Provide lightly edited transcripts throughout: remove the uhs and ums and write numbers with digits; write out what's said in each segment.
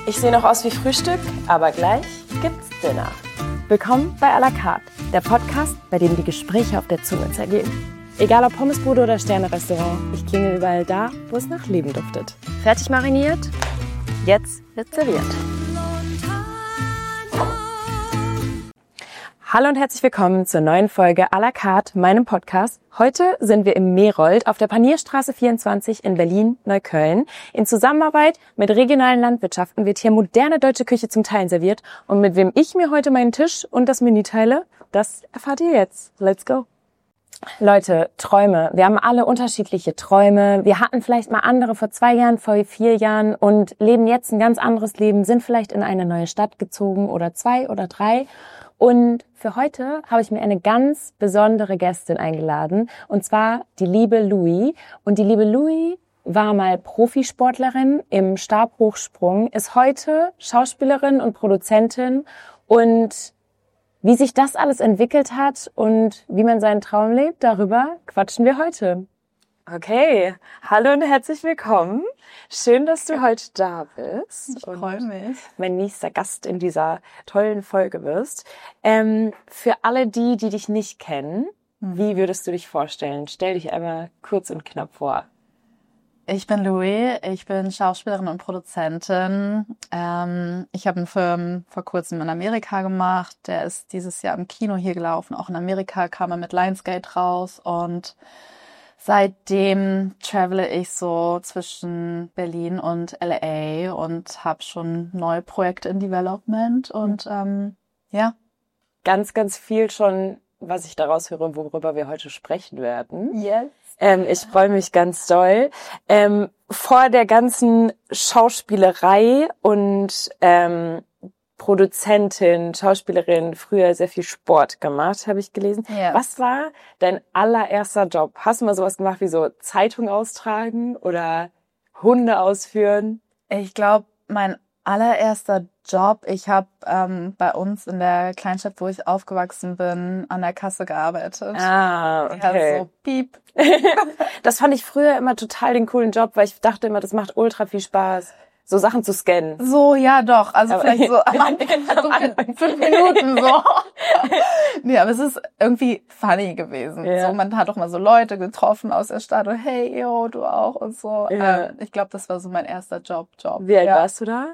Ich sehe noch aus wie Frühstück, aber gleich gibt's Dinner. Willkommen bei à la carte, der Podcast, bei dem die Gespräche auf der Zunge zergehen. Egal ob Pommesbude oder Sterne-Restaurant, ich klingel überall da, wo es nach Leben duftet. Fertig mariniert? Jetzt wird serviert. Hallo und herzlich willkommen zur neuen Folge à la carte, meinem Podcast. Heute sind wir im Merold auf der Panierstraße 24 in Berlin-Neukölln. In Zusammenarbeit mit regionalen Landwirtschaften wird hier moderne deutsche Küche zum Teilen serviert. Und mit wem ich mir heute meinen Tisch und das Menü teile, das erfahrt ihr jetzt. Let's go! Leute, Träume. Wir haben alle unterschiedliche Träume. Wir hatten vielleicht mal andere vor 2 Jahren, vor 4 Jahren und leben jetzt ein ganz anderes Leben, sind vielleicht in eine neue Stadt gezogen oder 2 oder 3. Und für heute habe ich mir eine ganz besondere Gästin eingeladen, und zwar die liebe Louis. Und die liebe Louis war mal Profisportlerin im Stabhochsprung, ist heute Schauspielerin und Produzentin. Und wie sich das alles entwickelt hat und wie man seinen Traum lebt, darüber quatschen wir heute. Okay, hallo und herzlich willkommen. Schön, dass du heute da bist. Ich freue mich. Mein nächster Gast in dieser tollen Folge wirst. Für alle die dich nicht kennen, wie würdest du dich vorstellen? Stell dich einmal kurz und knapp vor. Ich bin Louis, ich bin Schauspielerin und Produzentin. Ich habe einen Film vor kurzem in Amerika gemacht. Der ist dieses Jahr im Kino hier gelaufen. Auch in Amerika kam er mit Lionsgate raus und seitdem travele ich so zwischen Berlin und LA und habe schon neue Projekte in Development und ja. Ganz, ganz viel schon, was ich daraus höre, worüber wir heute sprechen werden. Yes. Ich freue mich ganz doll. Vor der ganzen Schauspielerei und Produzentin, Schauspielerin, früher sehr viel Sport gemacht, habe ich gelesen. Ja. Was war dein allererster Job? Hast du mal sowas gemacht wie so Zeitung austragen oder Hunde ausführen? Ich glaube, mein allererster Job, ich habe bei uns in der Kleinstadt, wo ich aufgewachsen bin, an der Kasse gearbeitet. Ah, okay. Ja, so piep. Das fand ich früher immer total den coolen Job, weil ich dachte immer, das macht ultra viel Spaß, so Sachen zu scannen. So, ja doch. Also aber vielleicht so am Anfang 5 Minuten so. Nee, aber es ist irgendwie funny gewesen. Ja. So, man hat doch mal so Leute getroffen aus der Stadt und hey, yo, du auch und so. Ja. Ich glaube, das war so mein erster Job. Wie alt warst du da?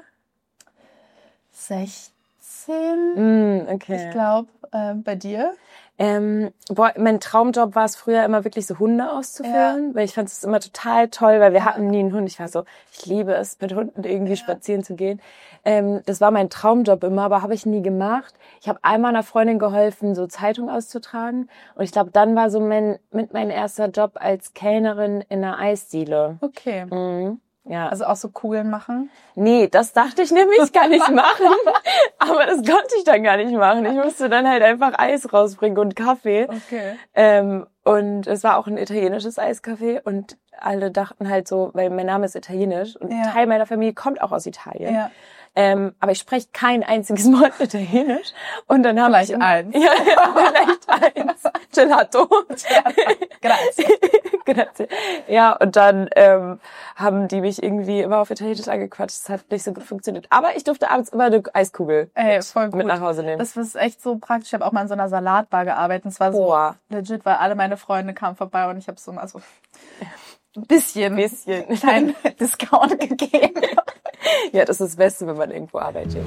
16. Okay. Ich glaube, bei dir? Mein Traumjob war es früher immer wirklich so Hunde auszuführen, weil ich fand es immer total toll, weil wir hatten nie einen Hund. Ich war so, ich liebe es, mit Hunden irgendwie spazieren zu gehen. Das war mein Traumjob immer, aber habe ich nie gemacht. Ich habe einmal einer Freundin geholfen, so Zeitung auszutragen, und ich glaube, dann war so mein erster Job als Kellnerin in einer Eisdiele. Okay. Mhm. Ja. Also auch so Kugeln machen? Nee, das dachte ich nämlich gar nicht machen. Aber das konnte ich dann gar nicht machen. Ich musste dann halt einfach Eis rausbringen und Kaffee. Okay. Und es war auch ein italienisches Eiscafé und alle dachten halt so, weil mein Name ist italienisch und Teil meiner Familie kommt auch aus Italien. Ja. Aber ich spreche kein einziges Wort Italienisch. Und dann haben vielleicht eins. Ja, vielleicht eins. Gelato. Grazie. Grazie. Ja, und dann haben die mich irgendwie immer auf Italienisch angequatscht. Das hat nicht so gut funktioniert. Aber ich durfte abends immer eine Eiskugel voll mit nach Hause nehmen. Das ist echt so praktisch. Ich habe auch mal in so einer Salatbar gearbeitet. Es war so legit, weil alle meine Freunde kamen vorbei und ich habe so mal so ein bisschen kleinen Discount gegeben. Ja, das ist das Beste, wenn man irgendwo arbeitet.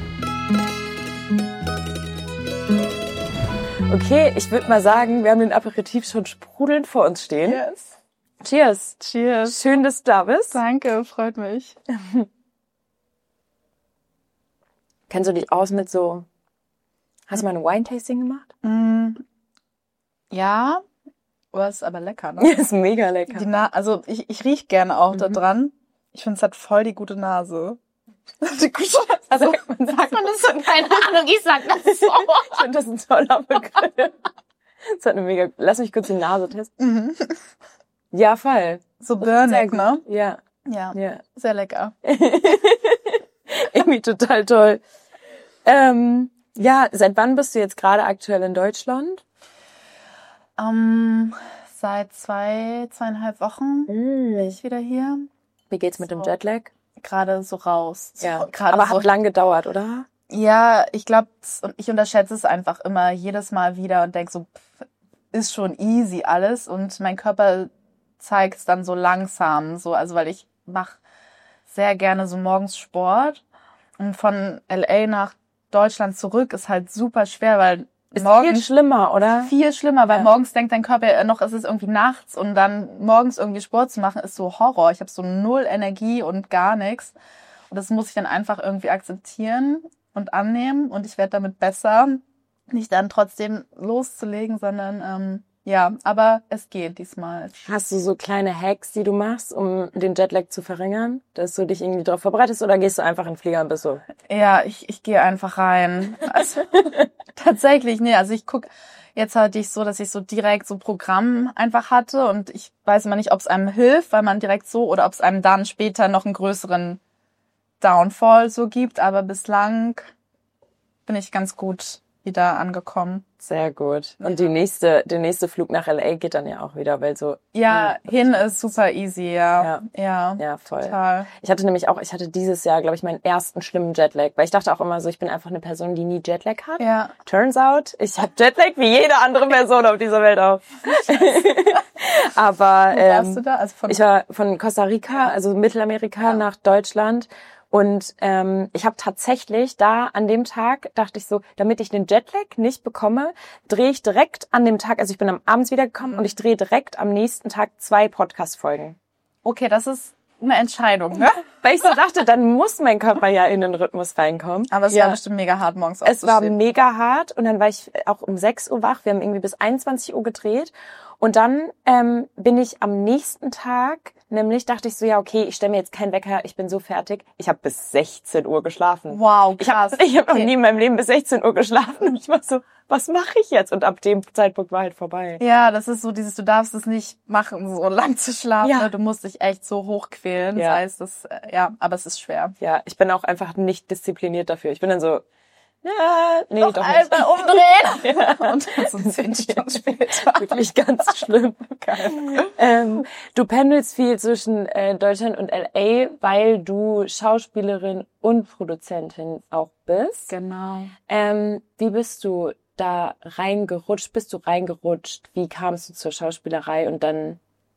Okay, ich würde mal sagen, wir haben den Aperitif schon sprudelnd vor uns stehen. Yes. Cheers. Cheers. Schön, dass du da bist. Danke, freut mich. Kennst du dich aus mit so... Hast du mal ein Wine-Tasting gemacht? Ja, aber ist aber lecker, ne? Ja, ist mega lecker. Also ich riech gerne auch da dran. Ich finde, es hat voll die gute Nase. Also, sagt man das so? Keine Ahnung, ich sag das so. Ich finde das ein toller Begriff. Das hat eine mega... Lass mich kurz die Nase testen. Ja, voll. So burnig, ne? Ja. Ja, sehr lecker. Irgendwie total toll. Ja, seit wann bist du jetzt gerade aktuell in Deutschland? Seit 2,5 Wochen bin ich wieder hier. Wie geht's mit dem Jetlag? gerade so raus. So, Ja, gerade aber so. hat lang gedauert, oder? Ja, ich glaube, ich unterschätze es einfach immer jedes Mal wieder und denke so, ist schon easy alles. Und mein Körper zeigt es dann so langsam, so, also weil ich mache sehr gerne so morgens Sport. Und von LA nach Deutschland zurück ist halt super schwer, weil Ist morgens viel schlimmer, oder? viel schlimmer, weil Ja. morgens denkt dein Körper noch, es ist irgendwie nachts und dann morgens irgendwie Sport zu machen, ist so Horror. Ich habe so null Energie und gar nichts. Und das muss ich dann einfach irgendwie akzeptieren und annehmen und ich werde damit besser, nicht dann trotzdem loszulegen, sondern ja, aber es geht diesmal. Hast du so kleine Hacks, die du machst, um den Jetlag zu verringern? Dass du dich irgendwie darauf vorbereitest oder gehst du einfach in den Flieger und bist so? Ja, ich gehe einfach rein. Also, tatsächlich, nee, also ich guck, jetzt hatte ich so, dass ich so direkt so Programm einfach hatte und ich weiß immer nicht, ob es einem hilft, weil man direkt so, oder ob es einem dann später noch einen größeren Downfall so gibt, aber bislang bin ich ganz gut wieder angekommen. Sehr gut. Und der nächste Flug nach LA geht dann ja auch wieder, weil so. Ja, hin ist super easy, ja. Ja, voll. Total. Ich hatte dieses Jahr, glaube ich, meinen ersten schlimmen Jetlag, weil ich dachte auch immer so, ich bin einfach eine Person, die nie Jetlag hat. Ja. Turns out, ich habe Jetlag wie jede andere Person auf dieser Welt auch. Aber Wo warst du da? Also ich war von Costa Rica, also Mittelamerika, nach Deutschland. Und ich habe tatsächlich da an dem Tag, dachte ich so, damit ich den Jetlag nicht bekomme, drehe ich direkt an dem Tag, also ich bin am Abends wiedergekommen und ich drehe direkt am nächsten Tag 2 Podcast-Folgen. Okay, das ist eine Entscheidung, ne? Weil ich so dachte, dann muss mein Körper ja in den Rhythmus reinkommen. Aber es war bestimmt mega hart, morgens Es war aufzustehen. mega hart und dann war ich auch um 6 Uhr wach. Wir haben irgendwie bis 21 Uhr gedreht. Und dann bin ich am nächsten Tag, nämlich dachte ich so, ja okay, ich stelle mir jetzt keinen Wecker, ich bin so fertig. Ich habe bis 16 Uhr geschlafen. Wow, Ich habe noch nie in meinem Leben bis 16 Uhr geschlafen. Und ich war so, was mache ich jetzt? Und ab dem Zeitpunkt war halt vorbei. Ja, das ist so dieses, du darfst es nicht machen, so lang zu schlafen. Ja. Ne? Du musst dich echt so hochquälen. Ja. Das heißt, aber es ist schwer. Ja, ich bin auch einfach nicht diszipliniert dafür. Ich bin dann so, ja, nee, doch nicht. Einmal umdrehen. Und so 10 Stunden später. Wirklich ganz schlimm. Du pendelst viel zwischen Deutschland und LA, weil du Schauspielerin und Produzentin auch bist. Genau. Wie bist du da reingerutscht? Bist du reingerutscht? Wie kamst du zur Schauspielerei und dann?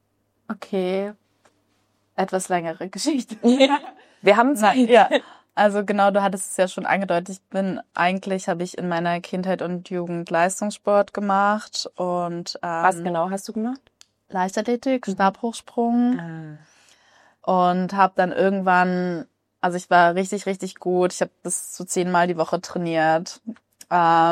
Okay. Etwas längere Geschichte. Wir haben Zeit. Ja. Also genau, du hattest es ja schon angedeutet. Habe ich in meiner Kindheit und Jugend Leistungssport gemacht und Was genau hast du gemacht? Leichtathletik, Stabhochsprung und habe dann irgendwann, also ich war richtig, richtig gut. Ich habe bis zu 10-mal die Woche trainiert und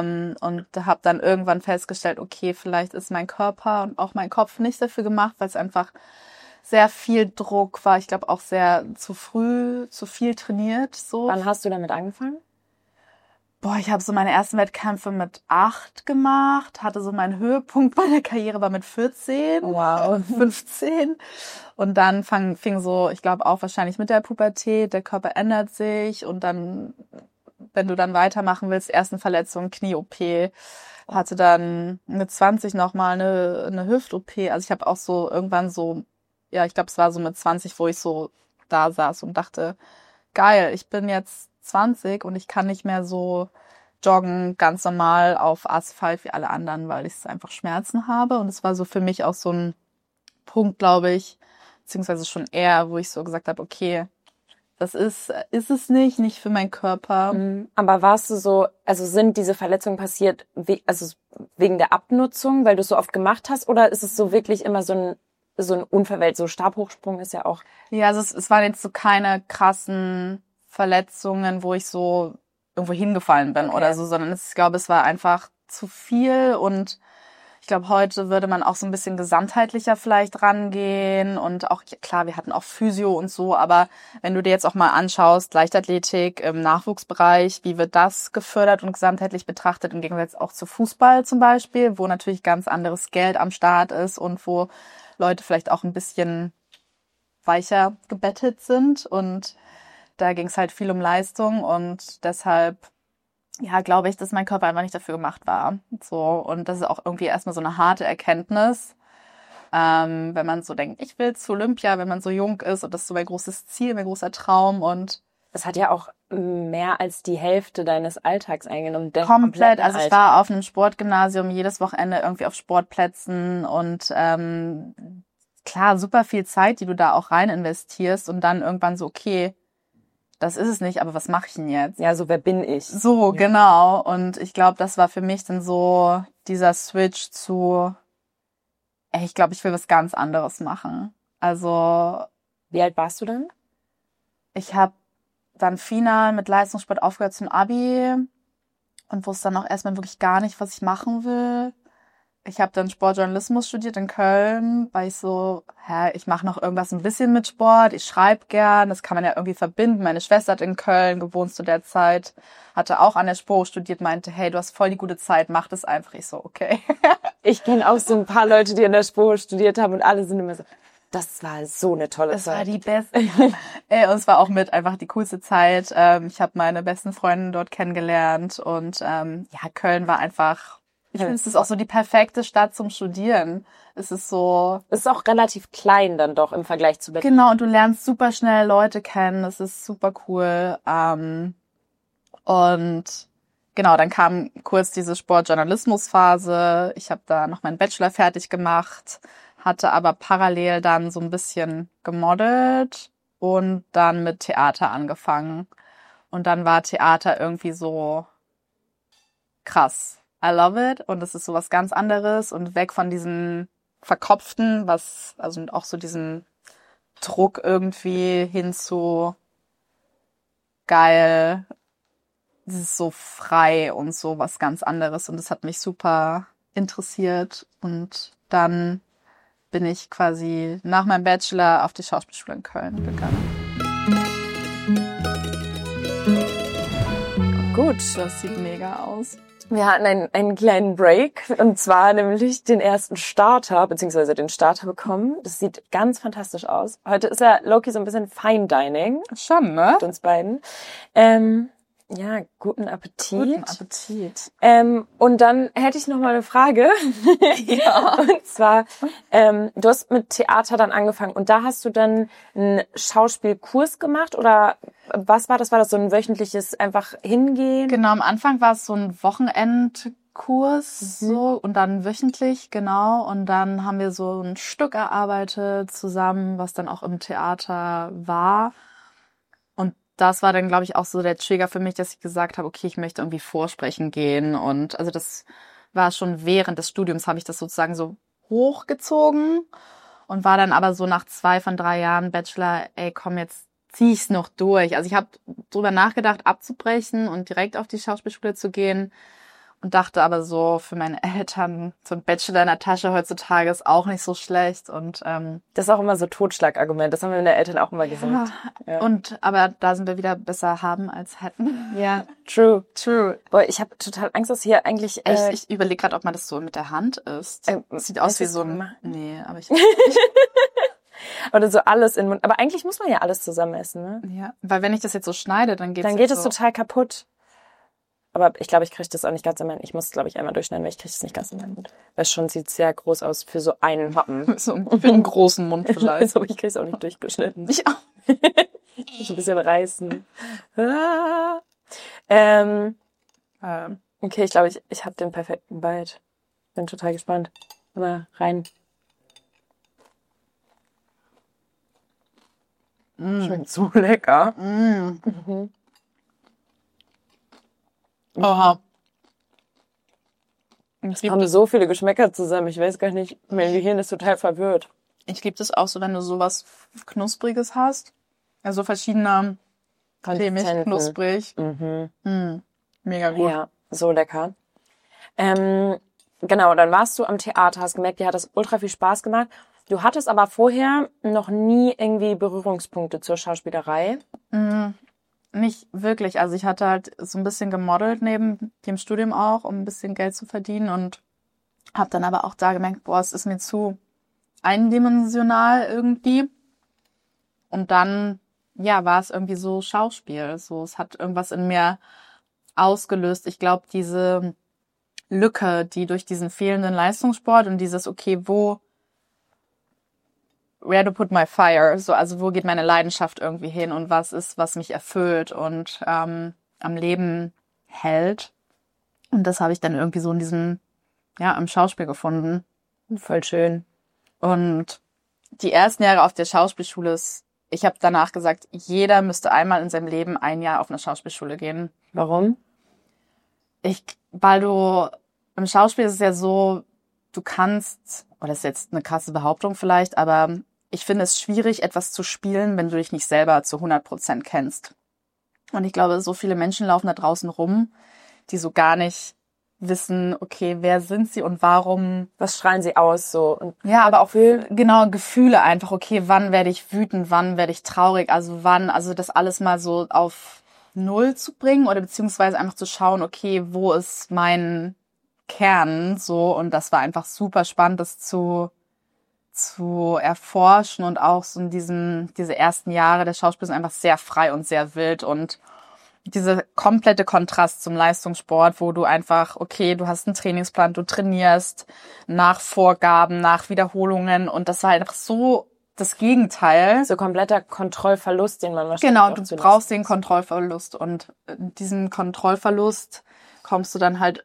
habe dann irgendwann festgestellt, okay, vielleicht ist mein Körper und auch mein Kopf nicht dafür gemacht, weil es einfach sehr viel Druck war. Ich glaube auch sehr zu früh, zu viel trainiert. So. Wann hast du damit angefangen? Boah, ich habe so meine ersten Wettkämpfe mit 8 gemacht, hatte so meinen Höhepunkt meiner Karriere war mit 14, Wow. 15 und dann fing so, ich glaube auch wahrscheinlich mit der Pubertät, der Körper ändert sich und dann, wenn du dann weitermachen willst, ersten Verletzung, Knie-OP, hatte dann mit 20 nochmal eine Hüft-OP. Also ich habe auch so irgendwann so, ja, ich glaube, es war so mit 20, wo ich so da saß und dachte, geil, ich bin jetzt 20 und ich kann nicht mehr so joggen, ganz normal auf Asphalt wie alle anderen, weil ich einfach Schmerzen habe. Und es war so für mich auch so ein Punkt, glaube ich, beziehungsweise schon eher, wo ich so gesagt habe, okay, das ist es nicht für meinen Körper. Aber warst du so, also sind diese Verletzungen passiert, wegen der Abnutzung, weil du es so oft gemacht hast, oder ist es so wirklich immer so ein Unfall, so Stabhochsprung ist ja auch. Ja, also es waren jetzt so keine krassen Verletzungen, wo ich so irgendwo hingefallen bin oder so, sondern ich glaube, es war einfach zu viel und ich glaube, heute würde man auch so ein bisschen gesamtheitlicher vielleicht rangehen und auch, klar, wir hatten auch Physio und so, aber wenn du dir jetzt auch mal anschaust, Leichtathletik im Nachwuchsbereich, wie wird das gefördert und gesamtheitlich betrachtet, im Gegensatz auch zu Fußball zum Beispiel, wo natürlich ganz anderes Geld am Start ist und wo Leute vielleicht auch ein bisschen weicher gebettet sind und da ging es halt viel um Leistung und deshalb, ja, glaube ich, dass mein Körper einfach nicht dafür gemacht war. So, und das ist auch irgendwie erstmal so eine harte Erkenntnis. Wenn man so denkt, ich will zu Olympia, wenn man so jung ist und das ist so mein großes Ziel, mein großer Traum und Es hat ja auch mehr als die Hälfte deines Alltags eingenommen. komplett. Also ich war auf einem Sportgymnasium, jedes Wochenende irgendwie auf Sportplätzen und klar, super viel Zeit, die du da auch rein investierst und dann irgendwann so, okay, das ist es nicht, aber was mache ich denn jetzt? Ja, so wer bin ich? So, genau. Und ich glaube, das war für mich dann so dieser Switch zu, ey, ich glaube, ich will was ganz anderes machen. Also Wie alt warst du dann? ich habe dann final mit Leistungssport aufgehört zum Abi und wusste dann auch erstmal wirklich gar nicht, was ich machen will. Ich habe dann Sportjournalismus studiert in Köln, weil ich so, ich mache noch irgendwas ein bisschen mit Sport, ich schreibe gern, das kann man ja irgendwie verbinden. Meine Schwester hat in Köln gewohnt zu der Zeit, hatte auch an der SPO studiert, meinte, hey, du hast voll die gute Zeit, mach das einfach. Ich so, okay. Ich kenne auch so ein paar Leute, die an der SPO studiert haben und alle sind immer so, das war so eine tolle Das war Zeit. die beste. Ey, und es war auch mit einfach die coolste Zeit. Ich habe meine besten Freunde dort kennengelernt und Köln war einfach, ich finde, es ist auch so die perfekte Stadt zum Studieren. Es ist so... Es ist auch relativ klein dann doch im Vergleich zu Berlin. Genau, und du lernst super schnell Leute kennen. Das ist super cool. Und genau, dann kam kurz diese Sportjournalismusphase. Ich habe da noch meinen Bachelor fertig gemacht, hatte aber parallel dann so ein bisschen gemodelt und dann mit Theater angefangen. Und dann war Theater irgendwie so krass. I love it. Und es ist so was ganz anderes und weg von diesem Verkopften, also auch so diesen Druck irgendwie hin zu geil. Es ist so frei und so was ganz anderes. Und das hat mich super interessiert. Und dann bin ich quasi nach meinem Bachelor auf die Schauspielschule in Köln gegangen. Gut. Das sieht mega aus. Wir hatten einen kleinen Break und zwar nämlich den ersten Starter, beziehungsweise den Starter bekommen. Das sieht ganz fantastisch aus. Heute ist ja Loki so ein bisschen Fine Dining Schon, ne? mit uns beiden. Ja, guten Appetit. Guten Appetit. Und dann hätte ich noch mal eine Frage. Ja. Und zwar, du hast mit Theater dann angefangen und da hast du dann einen Schauspielkurs gemacht oder was war das? War das so ein wöchentliches einfach hingehen? Genau, am Anfang war es so ein Wochenendkurs so und dann wöchentlich, genau. Und dann haben wir so ein Stück erarbeitet zusammen, was dann auch im Theater war. Und das war dann, glaube ich, auch so der Trigger für mich, dass ich gesagt habe, okay, ich möchte irgendwie vorsprechen gehen. Und also das war schon während des Studiums, habe ich das sozusagen so hochgezogen und war dann aber so nach 2 von 3 Jahren Bachelor, ey, komm, jetzt zieh ich's noch durch. Also ich habe drüber nachgedacht, abzubrechen und direkt auf die Schauspielschule zu gehen und dachte aber so, für meine Eltern so ein Bachelor in der Tasche heutzutage ist auch nicht so schlecht. Und Das ist auch immer so Totschlagargument. Das haben meine Eltern auch immer gesagt. Ja. aber da sind wir wieder besser haben als hätten. Ja, true. True. Boah, ich habe total Angst, dass hier eigentlich... Ich überlege gerade, ob man das so mit der Hand isst. Sieht aus wie so ein... Nee, aber ich... Oder so alles in den Mund. Aber eigentlich muss man ja alles zusammen essen, ne? Ja, weil wenn ich das jetzt so schneide, dann geht es total kaputt. Aber ich glaube, ich kriege das auch nicht ganz in meinen... Ich muss, glaube ich, einmal durchschneiden, weil ich kriege das nicht ganz in meinen Mund. Weil schon sieht sehr groß aus für so einen Happen. So für einen großen Mund vielleicht. Also, ich kriege es auch nicht durchgeschnitten. Ich auch. Ich ein bisschen reißen. Okay, ich glaube, ich habe den perfekten Bite. Bin total gespannt. Mal rein. Schmeckt so lecker. Mhm. Oha. Es kommen so viele Geschmäcker zusammen. Ich weiß gar nicht, mein Gehirn ist total verwirrt. Ich liebe das auch so, wenn du sowas Knuspriges hast. Also verschiedene cremig, knusprig. Mega gut. Ja, so lecker. Genau, dann warst du am Theater, hast gemerkt, dir hat das ultra viel Spaß gemacht. Du hattest aber vorher noch nie irgendwie Berührungspunkte zur Schauspielerei. Nicht wirklich. Also ich hatte halt so ein bisschen gemodelt neben dem Studium auch, um ein bisschen Geld zu verdienen und habe dann aber auch da gemerkt, boah, es ist mir zu eindimensional irgendwie. Und dann, ja, war es irgendwie so Schauspiel. So, es hat irgendwas in mir ausgelöst. Ich glaube, diese Lücke, die durch diesen fehlenden Leistungssport und dieses, okay, wo where to put my fire, so, also wo geht meine Leidenschaft irgendwie hin und was ist, was mich erfüllt und am Leben hält. Und das habe ich dann irgendwie so in diesem, im Schauspiel gefunden. Voll schön. Und die ersten Jahre auf der Schauspielschule ich habe danach gesagt, jeder müsste einmal in seinem Leben ein Jahr auf eine Schauspielschule gehen. Warum? Weil im Schauspiel ist es ja so, du kannst, oder das ist jetzt eine krasse Behauptung vielleicht, aber ich finde es schwierig, etwas zu spielen, wenn du dich nicht selber zu 100% kennst. Und ich glaube, so viele Menschen laufen da draußen rum, die so gar nicht wissen, okay, wer sind sie und warum. Was strahlen sie aus so? Und ja, aber auch genau Gefühle einfach, okay, wann werde ich wütend, wann werde ich traurig, also das alles mal so auf Null zu bringen oder beziehungsweise einfach zu schauen, okay, wo ist mein Kern so, und das war einfach super spannend, das zu erforschen, und auch so in diese ersten Jahre der Schauspiel sind einfach sehr frei und sehr wild, und dieser komplette Kontrast zum Leistungssport, wo du einfach, okay, du hast einen Trainingsplan, du trainierst nach Vorgaben, nach Wiederholungen, und das war einfach so das Gegenteil. So kompletter Kontrollverlust, den man wahrscheinlich Genau, du brauchst den Kontrollverlust, und diesen Kontrollverlust kommst du dann halt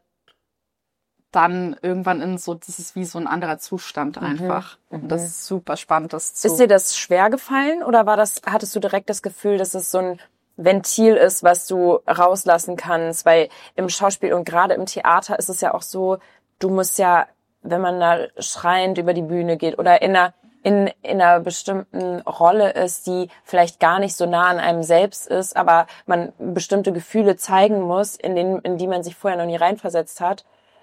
dann irgendwann das ist wie so ein anderer Zustand einfach. Und das ist super spannend, Ist dir das schwer gefallen oder hattest du direkt das Gefühl, dass es so ein Ventil ist, was du rauslassen kannst? Weil im Schauspiel und gerade im Theater ist es ja auch so, du musst ja, wenn man da schreiend über die Bühne geht oder in einer bestimmten Rolle ist, die vielleicht gar nicht so nah an einem selbst ist, aber man bestimmte Gefühle zeigen muss, in die man sich vorher noch nie reinversetzt hat,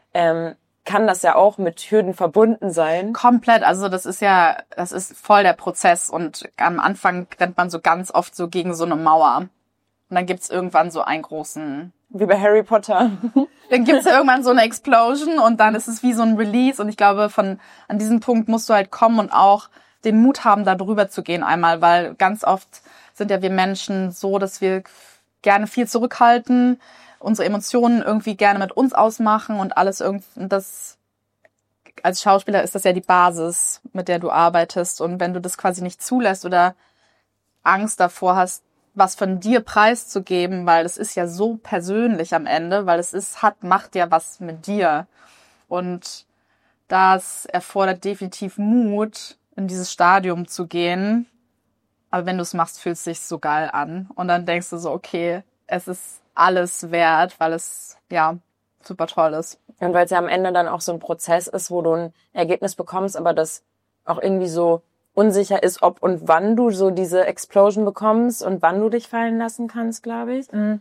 kann das ja auch mit Hürden verbunden sein. Komplett, also das ist voll der Prozess, und am Anfang rennt man so ganz oft so gegen so eine Mauer. Und dann gibt's irgendwann so einen großen... Wie bei Harry Potter. Dann gibt's irgendwann so eine Explosion, und dann ist es wie so ein Release, und ich glaube, an diesem Punkt musst du halt kommen und auch den Mut haben, da drüber zu gehen einmal, weil ganz oft sind ja wir Menschen so, dass wir gerne viel zurückhalten, unsere Emotionen irgendwie gerne mit uns ausmachen und alles das als Schauspieler ist das ja die Basis, mit der du arbeitest, und wenn du das quasi nicht zulässt oder Angst davor hast, was von dir preiszugeben, weil es ist ja so persönlich am Ende, weil macht ja was mit dir, und das erfordert definitiv Mut, in dieses Stadium zu gehen, aber wenn du es machst, fühlt es sich so geil an, und dann denkst du so, okay, es ist alles wert, weil es, super toll ist. Und weil es ja am Ende dann auch so ein Prozess ist, wo du ein Ergebnis bekommst, aber das auch irgendwie so unsicher ist, ob und wann du so diese Explosion bekommst und wann du dich fallen lassen kannst, glaube ich. Mhm.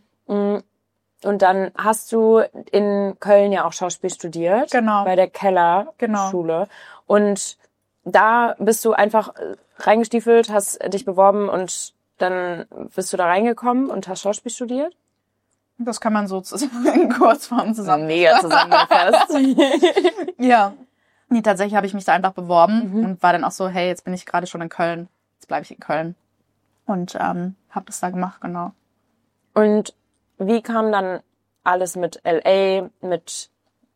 Und dann hast du in Köln ja auch Schauspiel studiert. Genau. Bei der Keller-Schule. Und da bist du einfach reingestiefelt, hast dich beworben und dann bist du da reingekommen und hast Schauspiel studiert? Das kann man so in Kurzform zusammenfassen. Mega zusammengefasst. Ja. Nee, tatsächlich habe ich mich da einfach beworben und war dann auch so, hey, jetzt bin ich gerade schon in Köln, jetzt bleibe ich in Köln. Und habe das da gemacht, genau. Und wie kam dann alles mit LA, mit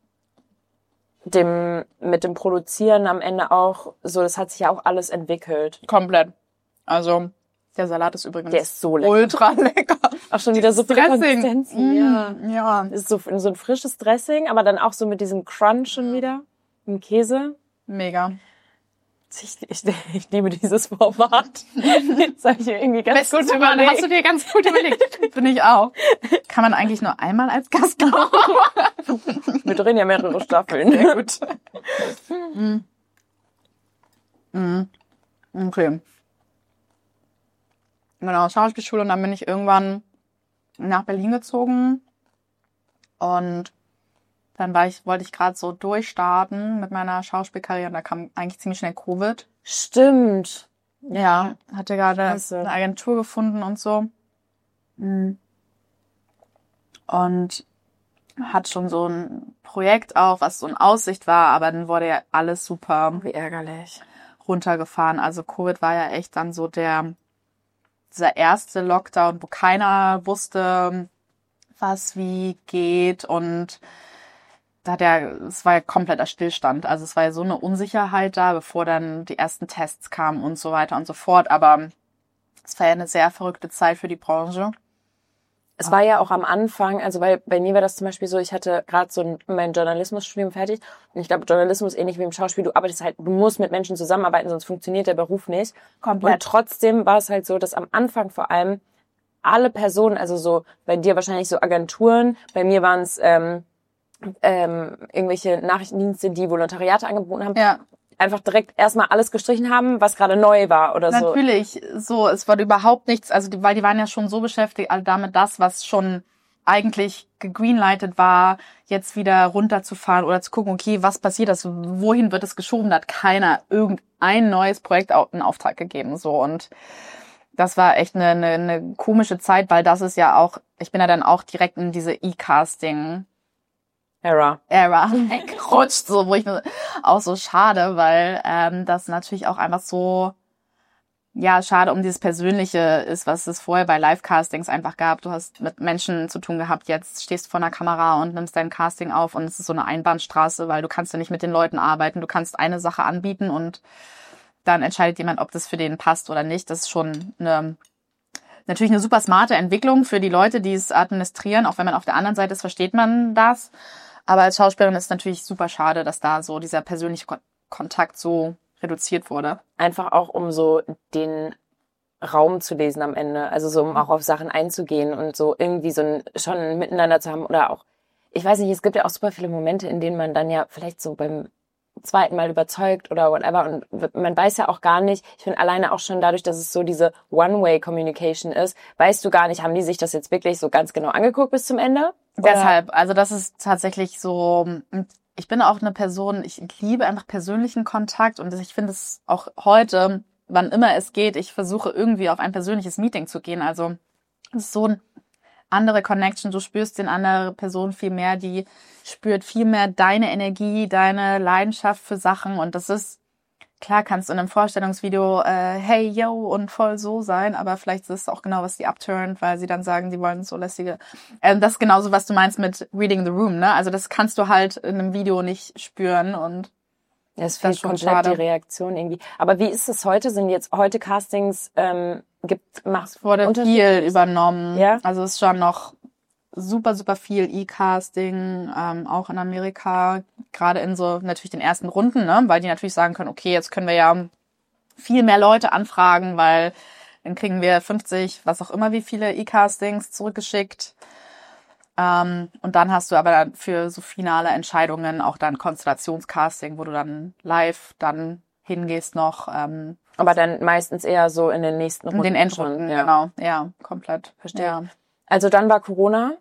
dem Produzieren am Ende auch so? Das hat sich ja auch alles entwickelt. Komplett. Also der Salat ist übrigens der ist so lecker. Ultra lecker. Auch schon wieder so viele Konsistenzen. Ja. Ist so ein frisches Dressing, aber dann auch so mit diesem Crunch schon wieder. Im Käse. Mega. Ich liebe dieses Format. Das habe ich irgendwie ganz gut überlegt. Hast du dir ganz gut überlegt. Bin ich auch. Kann man eigentlich nur einmal als Gast kommen? Wir drehen ja mehrere Staffeln. Sehr gut. Okay. Genau, Schauspielschule, und dann bin ich irgendwann nach Berlin gezogen, und dann wollte ich gerade so durchstarten mit meiner Schauspielkarriere, und da kam eigentlich ziemlich schnell Covid. Stimmt. Ja, hatte gerade eine Agentur gefunden und so. Und hatte schon so ein Projekt auch, was so in Aussicht war, aber dann wurde ja alles super wie ärgerlich runtergefahren. Also Covid war ja echt dann so dieser erste Lockdown, wo keiner wusste, was wie geht, und es war ja kompletter Stillstand. Also es war ja so eine Unsicherheit da, bevor dann die ersten Tests kamen und so weiter und so fort. Aber es war ja eine sehr verrückte Zeit für die Branche. Es war ja auch am Anfang, also weil bei mir war das zum Beispiel so, ich hatte gerade so mein Journalismusstudium fertig und ich glaube, Journalismus ähnlich wie im Schauspiel, du arbeitest halt, du musst mit Menschen zusammenarbeiten, sonst funktioniert der Beruf nicht. Komplett. Und trotzdem war es halt so, dass am Anfang vor allem alle Personen, also so bei dir wahrscheinlich so Agenturen, bei mir waren es irgendwelche Nachrichtendienste, die Volontariate angeboten haben, Ja. einfach direkt erstmal alles gestrichen haben, was gerade neu war oder so. Natürlich, so, es wurde überhaupt nichts, also weil die waren ja schon so beschäftigt, also damit das, was schon eigentlich gegreenlightet war, jetzt wieder runterzufahren oder zu gucken, okay, was passiert das, wohin wird es geschoben, da hat keiner irgendein neues Projekt in Auftrag gegeben, so, und das war echt eine komische Zeit, weil das ist ja auch, ich bin ja dann auch direkt in diese E-Casting Era reingerutscht, so, wo ich mir auch so schade, weil das natürlich auch einfach so, ja, schade um dieses Persönliche ist, was es vorher bei Live-Castings einfach gab. Du hast mit Menschen zu tun gehabt, jetzt stehst du vor einer Kamera und nimmst dein Casting auf und es ist so eine Einbahnstraße, weil du kannst ja nicht mit den Leuten arbeiten, du kannst eine Sache anbieten und dann entscheidet jemand, ob das für den passt oder nicht. Das ist schon natürlich eine super smarte Entwicklung für die Leute, die es administrieren. Auch wenn man auf der anderen Seite ist, versteht man das. Aber als Schauspielerin ist es natürlich super schade, dass da so dieser persönliche Kontakt so reduziert wurde. Einfach auch, um so den Raum zu lesen am Ende. Also so, um auch auf Sachen einzugehen und so irgendwie so schon ein Miteinander zu haben. Oder auch, ich weiß nicht, es gibt ja auch super viele Momente, in denen man dann ja vielleicht so beim zweiten Mal überzeugt oder whatever. Und man weiß ja auch gar nicht, ich finde alleine auch schon dadurch, dass es so diese One-Way-Communication ist, weißt du gar nicht, haben die sich das jetzt wirklich so ganz genau angeguckt bis zum Ende? Oder? Deshalb, also das ist tatsächlich so, ich bin auch eine Person, ich liebe einfach persönlichen Kontakt und ich finde es auch heute, wann immer es geht, ich versuche irgendwie auf ein persönliches Meeting zu gehen. Also es ist so eine andere Connection, du spürst den anderen Person viel mehr, die spürt viel mehr deine Energie, deine Leidenschaft für Sachen und das ist, klar kannst du in einem Vorstellungsvideo hey, yo und voll so sein, aber vielleicht ist es auch genau, was die abturnt, weil sie dann sagen, die wollen so lässige. Das ist genauso, was du meinst mit Reading the Room, ne? Also das kannst du halt in einem Video nicht spüren und das fehlt komplett die Reaktion irgendwie. Aber wie ist es heute? Sind jetzt heute Castings, wurde viel übernommen. Ja? Also es ist schon noch super, super viel E-Casting, auch in Amerika, gerade in so natürlich den ersten Runden, ne, weil die natürlich sagen können, okay, jetzt können wir ja viel mehr Leute anfragen, weil dann kriegen wir 50, was auch immer, wie viele E-Castings zurückgeschickt. Und dann hast du aber dann für so finale Entscheidungen auch dann Konstellationscasting, wo du dann live dann hingehst noch. Aber dann meistens eher so in den nächsten Runden. In den Endrunden, ja. Genau. Ja, komplett. Verstehe. Ja. Also dann war Corona.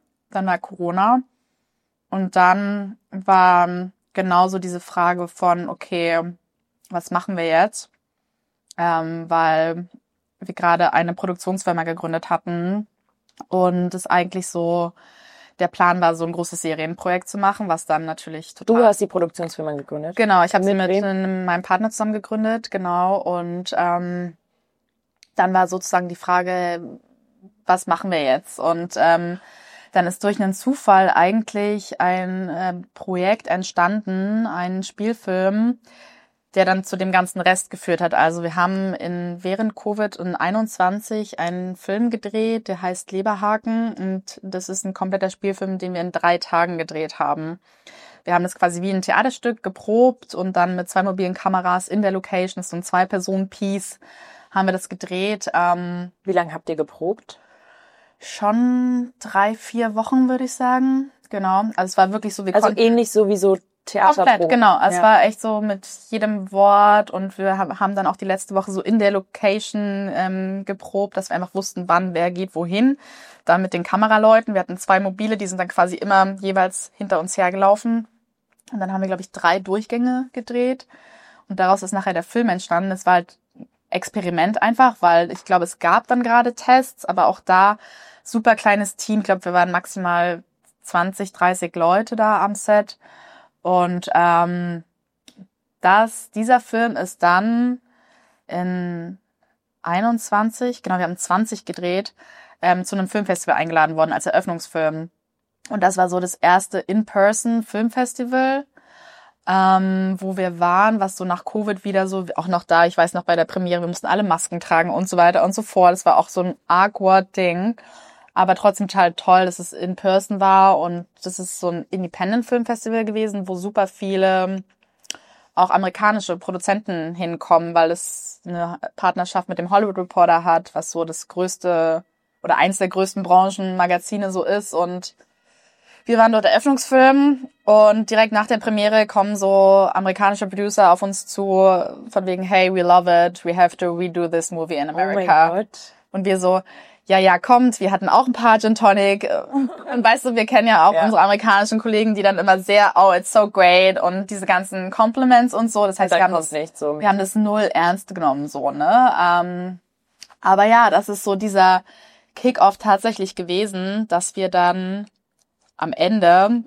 Und dann war genauso diese Frage von, okay, was machen wir jetzt? Weil wir gerade eine Produktionsfirma gegründet hatten und es eigentlich so, der Plan war, so ein großes Serienprojekt zu machen, was dann natürlich total... Du hast die Produktionsfirma gegründet? Genau, ich habe sie mit meinem Partner zusammen gegründet, genau. Und dann war sozusagen die Frage, was machen wir jetzt? Und dann ist durch einen Zufall eigentlich ein Projekt entstanden, ein Spielfilm, der dann zu dem ganzen Rest geführt hat. Also wir haben während Covid in 21 einen Film gedreht, der heißt Leberhaken und das ist ein kompletter Spielfilm, den wir in 3 Tagen gedreht haben. Wir haben das quasi wie ein Theaterstück geprobt und dann mit 2 mobilen Kameras in der Location, so ein 2-Personen-Piece, haben wir das gedreht. Wie lange habt ihr geprobt? Schon 3-4 Wochen, würde ich sagen. Genau. Also es war wirklich so, also ähnlich so wie so Theaterproben. Komplett, genau. Also es war echt so mit jedem Wort und wir haben dann auch die letzte Woche so in der Location geprobt, dass wir einfach wussten, wann wer geht wohin. Dann mit den Kameraleuten. Wir hatten 2 mobile, die sind dann quasi immer jeweils hinter uns hergelaufen. Und dann haben wir, glaube ich, 3 Durchgänge gedreht. Und daraus ist nachher der Film entstanden. Es war halt Experiment einfach, weil ich glaube, es gab dann gerade Tests, aber auch da super kleines Team. Ich glaube, wir waren maximal 20, 30 Leute da am Set. Und dieser Film ist dann in 21, genau, wir haben 20 gedreht, zu einem Filmfestival eingeladen worden als Eröffnungsfilm. Und das war so das erste In-Person-Filmfestival, wo wir waren, was so nach Covid wieder so, auch noch da, ich weiß noch bei der Premiere, wir mussten alle Masken tragen und so weiter und so fort. Das war auch so ein awkward Ding, aber trotzdem total toll, dass es in person war, und das ist so ein Independent-Filmfestival gewesen, wo super viele auch amerikanische Produzenten hinkommen, weil es eine Partnerschaft mit dem Hollywood Reporter hat, was so das größte oder eins der größten Branchenmagazine so ist. Und wir waren dort Eröffnungsfilm, und direkt nach der Premiere kommen so amerikanische Producer auf uns zu, von wegen, hey, we love it, we have to redo this movie in America. Oh mein Gott. Und wir so, ja, kommt, wir hatten auch ein paar Gin Tonic. Und weißt du, wir kennen ja auch unsere amerikanischen Kollegen, die dann immer sehr, oh, it's so great, und diese ganzen Compliments und so. Das heißt, wir haben das null ernst genommen, so, ne? Aber ja, das ist so dieser Kick-Off tatsächlich gewesen, dass wir dann am Ende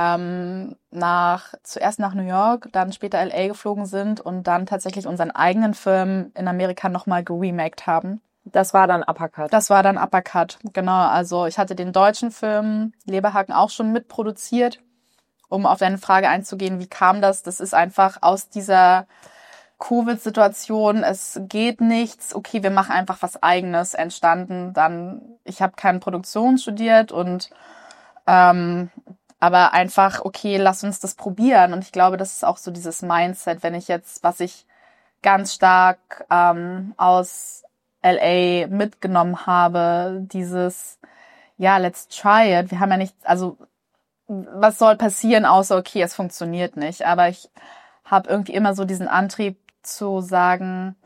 zuerst nach New York, dann später LA geflogen sind und dann tatsächlich unseren eigenen Film in Amerika nochmal geremaked haben. Das war dann Uppercut. Das war dann Uppercut, genau. Also ich hatte den deutschen Film Leberhaken auch schon mitproduziert, um auf deine Frage einzugehen, wie kam das? Das ist einfach aus dieser Covid-Situation, es geht nichts, okay, wir machen einfach was Eigenes entstanden. Dann, ich habe keine Produktion studiert, und aber einfach, okay, lass uns das probieren. Und ich glaube, das ist auch so dieses Mindset, wenn ich jetzt, was ich ganz stark aus LA mitgenommen habe, dieses, ja, let's try it. Wir haben ja nichts, also was soll passieren, außer, okay, es funktioniert nicht. Aber ich habe irgendwie immer so diesen Antrieb zu sagen,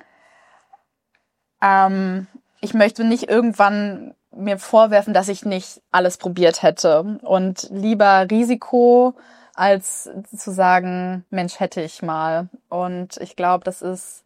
ich möchte nicht irgendwann mir vorwerfen, dass ich nicht alles probiert hätte, und lieber Risiko als zu sagen, Mensch, hätte ich mal. Und ich glaube, das ist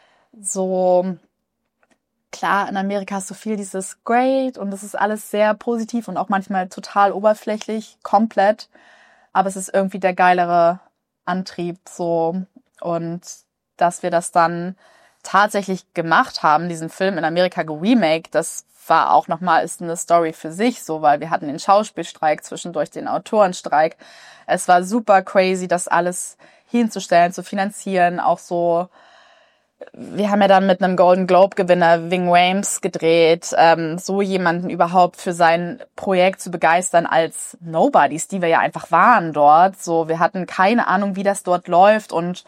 so, klar, in Amerika hast du viel dieses Great, und das ist alles sehr positiv und auch manchmal total oberflächlich, komplett, aber es ist irgendwie der geilere Antrieb, so. Und dass wir das dann tatsächlich gemacht haben, diesen Film in Amerika geremaked, das war auch nochmal, ist eine Story für sich, so, weil wir hatten den Schauspielstreik, zwischendurch den Autorenstreik. Es war super crazy, das alles hinzustellen, zu finanzieren, auch so. Wir haben ja dann mit einem Golden Globe-Gewinner Ving Rhames gedreht, so jemanden überhaupt für sein Projekt zu begeistern als Nobodies, die wir ja einfach waren dort. So, wir hatten keine Ahnung, wie das dort läuft, und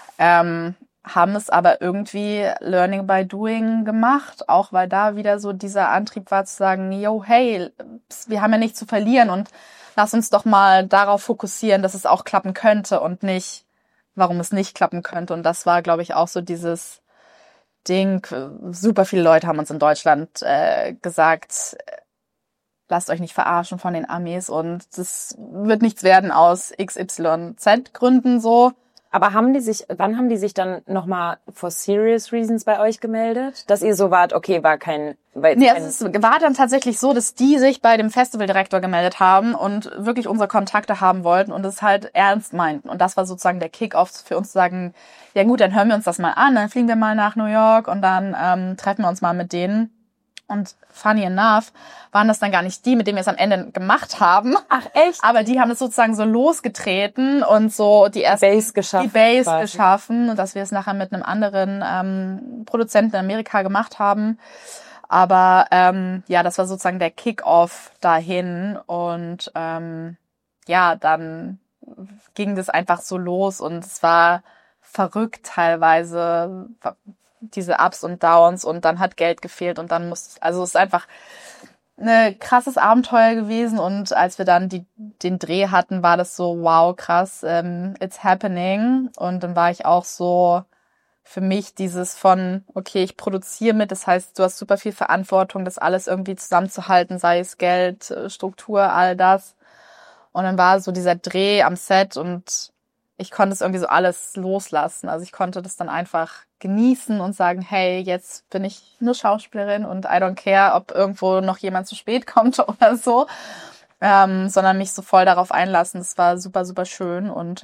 haben es aber irgendwie Learning by Doing gemacht, auch weil da wieder so dieser Antrieb war zu sagen, yo, hey, wir haben ja nichts zu verlieren, und lass uns doch mal darauf fokussieren, dass es auch klappen könnte und nicht, warum es nicht klappen könnte. Und das war, glaube ich, auch so dieses Ding. Super viele Leute haben uns in Deutschland gesagt, lasst euch nicht verarschen von den Amis, und das wird nichts werden aus XYZ Gründen so. Aber wann haben die sich dann nochmal for serious reasons bei euch gemeldet? Dass ihr so wart, okay, Es war dann tatsächlich so, dass die sich bei dem Festivaldirektor gemeldet haben und wirklich unsere Kontakte haben wollten und es halt ernst meinten. Und das war sozusagen der Kick-Off für uns zu sagen, ja gut, dann hören wir uns das mal an, dann fliegen wir mal nach New York und dann treffen wir uns mal mit denen. Und funny enough waren das dann gar nicht die, mit denen wir es am Ende gemacht haben. Ach echt? Aber die haben es sozusagen so losgetreten und so die Base geschaffen, und dass wir es nachher mit einem anderen Produzenten in Amerika gemacht haben. Aber ja, das war sozusagen der Kick-Off dahin, und ja, dann ging das einfach so los, und es war verrückt teilweise, diese Ups und Downs, und dann hat Geld gefehlt, und dann es ist einfach ein krasses Abenteuer gewesen, und als wir dann den Dreh hatten, war das so, wow, krass, it's happening, und dann war ich auch so, für mich dieses von, okay, ich produziere mit, das heißt, du hast super viel Verantwortung, das alles irgendwie zusammenzuhalten, sei es Geld, Struktur, all das, und dann war so dieser Dreh am Set, und ich konnte es irgendwie so alles loslassen. Also ich konnte das dann einfach genießen und sagen, hey, jetzt bin ich nur Schauspielerin und I don't care, ob irgendwo noch jemand zu spät kommt oder so, sondern mich so voll darauf einlassen. Das war super, super schön, und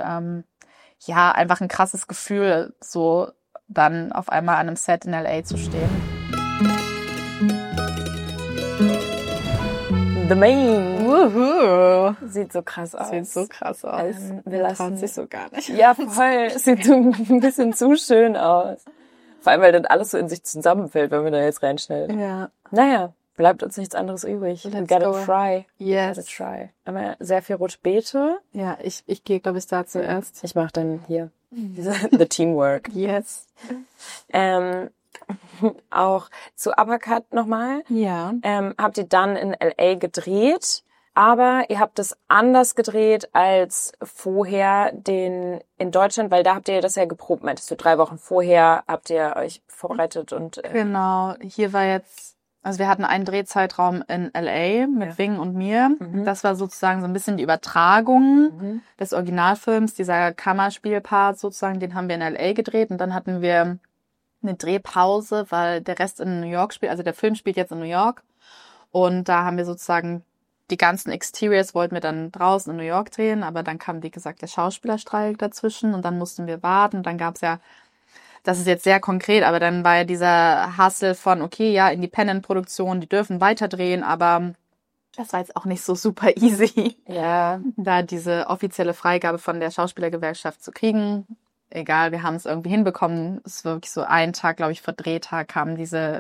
ja, einfach ein krasses Gefühl, so dann auf einmal an einem Set in LA zu stehen. The Main. Wuhu. Sieht so krass aus. Sieht so krass aus. Wir lassen sich so gar nicht. Ja, voll. Sieht so ein bisschen zu schön aus. Vor allem, weil dann alles so in sich zusammenfällt, wenn wir da jetzt reinschneiden. Ja. Naja, bleibt uns nichts anderes übrig. Let's Gotta go. try. Yes. Gotta try. Einmal sehr viel rote Beete. Ja, ich gehe, glaube ich, da zuerst. Ich mache dann hier the teamwork. Yes. Auch zu Uppercut nochmal. Ja. Habt ihr dann in LA gedreht, aber ihr habt es anders gedreht als vorher in Deutschland, weil da habt ihr das ja geprobt, meintest du, 3 Wochen vorher habt ihr euch vorbereitet und... Genau, hier war jetzt, also wir hatten einen Drehzeitraum in LA mit Wing und mir. Das war sozusagen so ein bisschen die Übertragung des Originalfilms, dieser Kammerspielpart sozusagen, den haben wir in LA gedreht und dann hatten wir eine Drehpause, weil der Rest in New York spielt, also der Film spielt jetzt in New York und da haben wir sozusagen die ganzen Exteriors wollten wir dann draußen in New York drehen, aber dann kam, wie gesagt, der Schauspielerstreik dazwischen und dann mussten wir warten. Dann gab's ja, das ist jetzt sehr konkret, aber dann war ja dieser Hustle von, okay, ja, Independent-Produktion, die dürfen weiterdrehen, aber das war jetzt auch nicht so super easy, da diese offizielle Freigabe von der Schauspielergewerkschaft zu kriegen. Egal, wir haben es irgendwie hinbekommen. Es war wirklich so ein Tag, glaube ich, vor Drehtag kam diese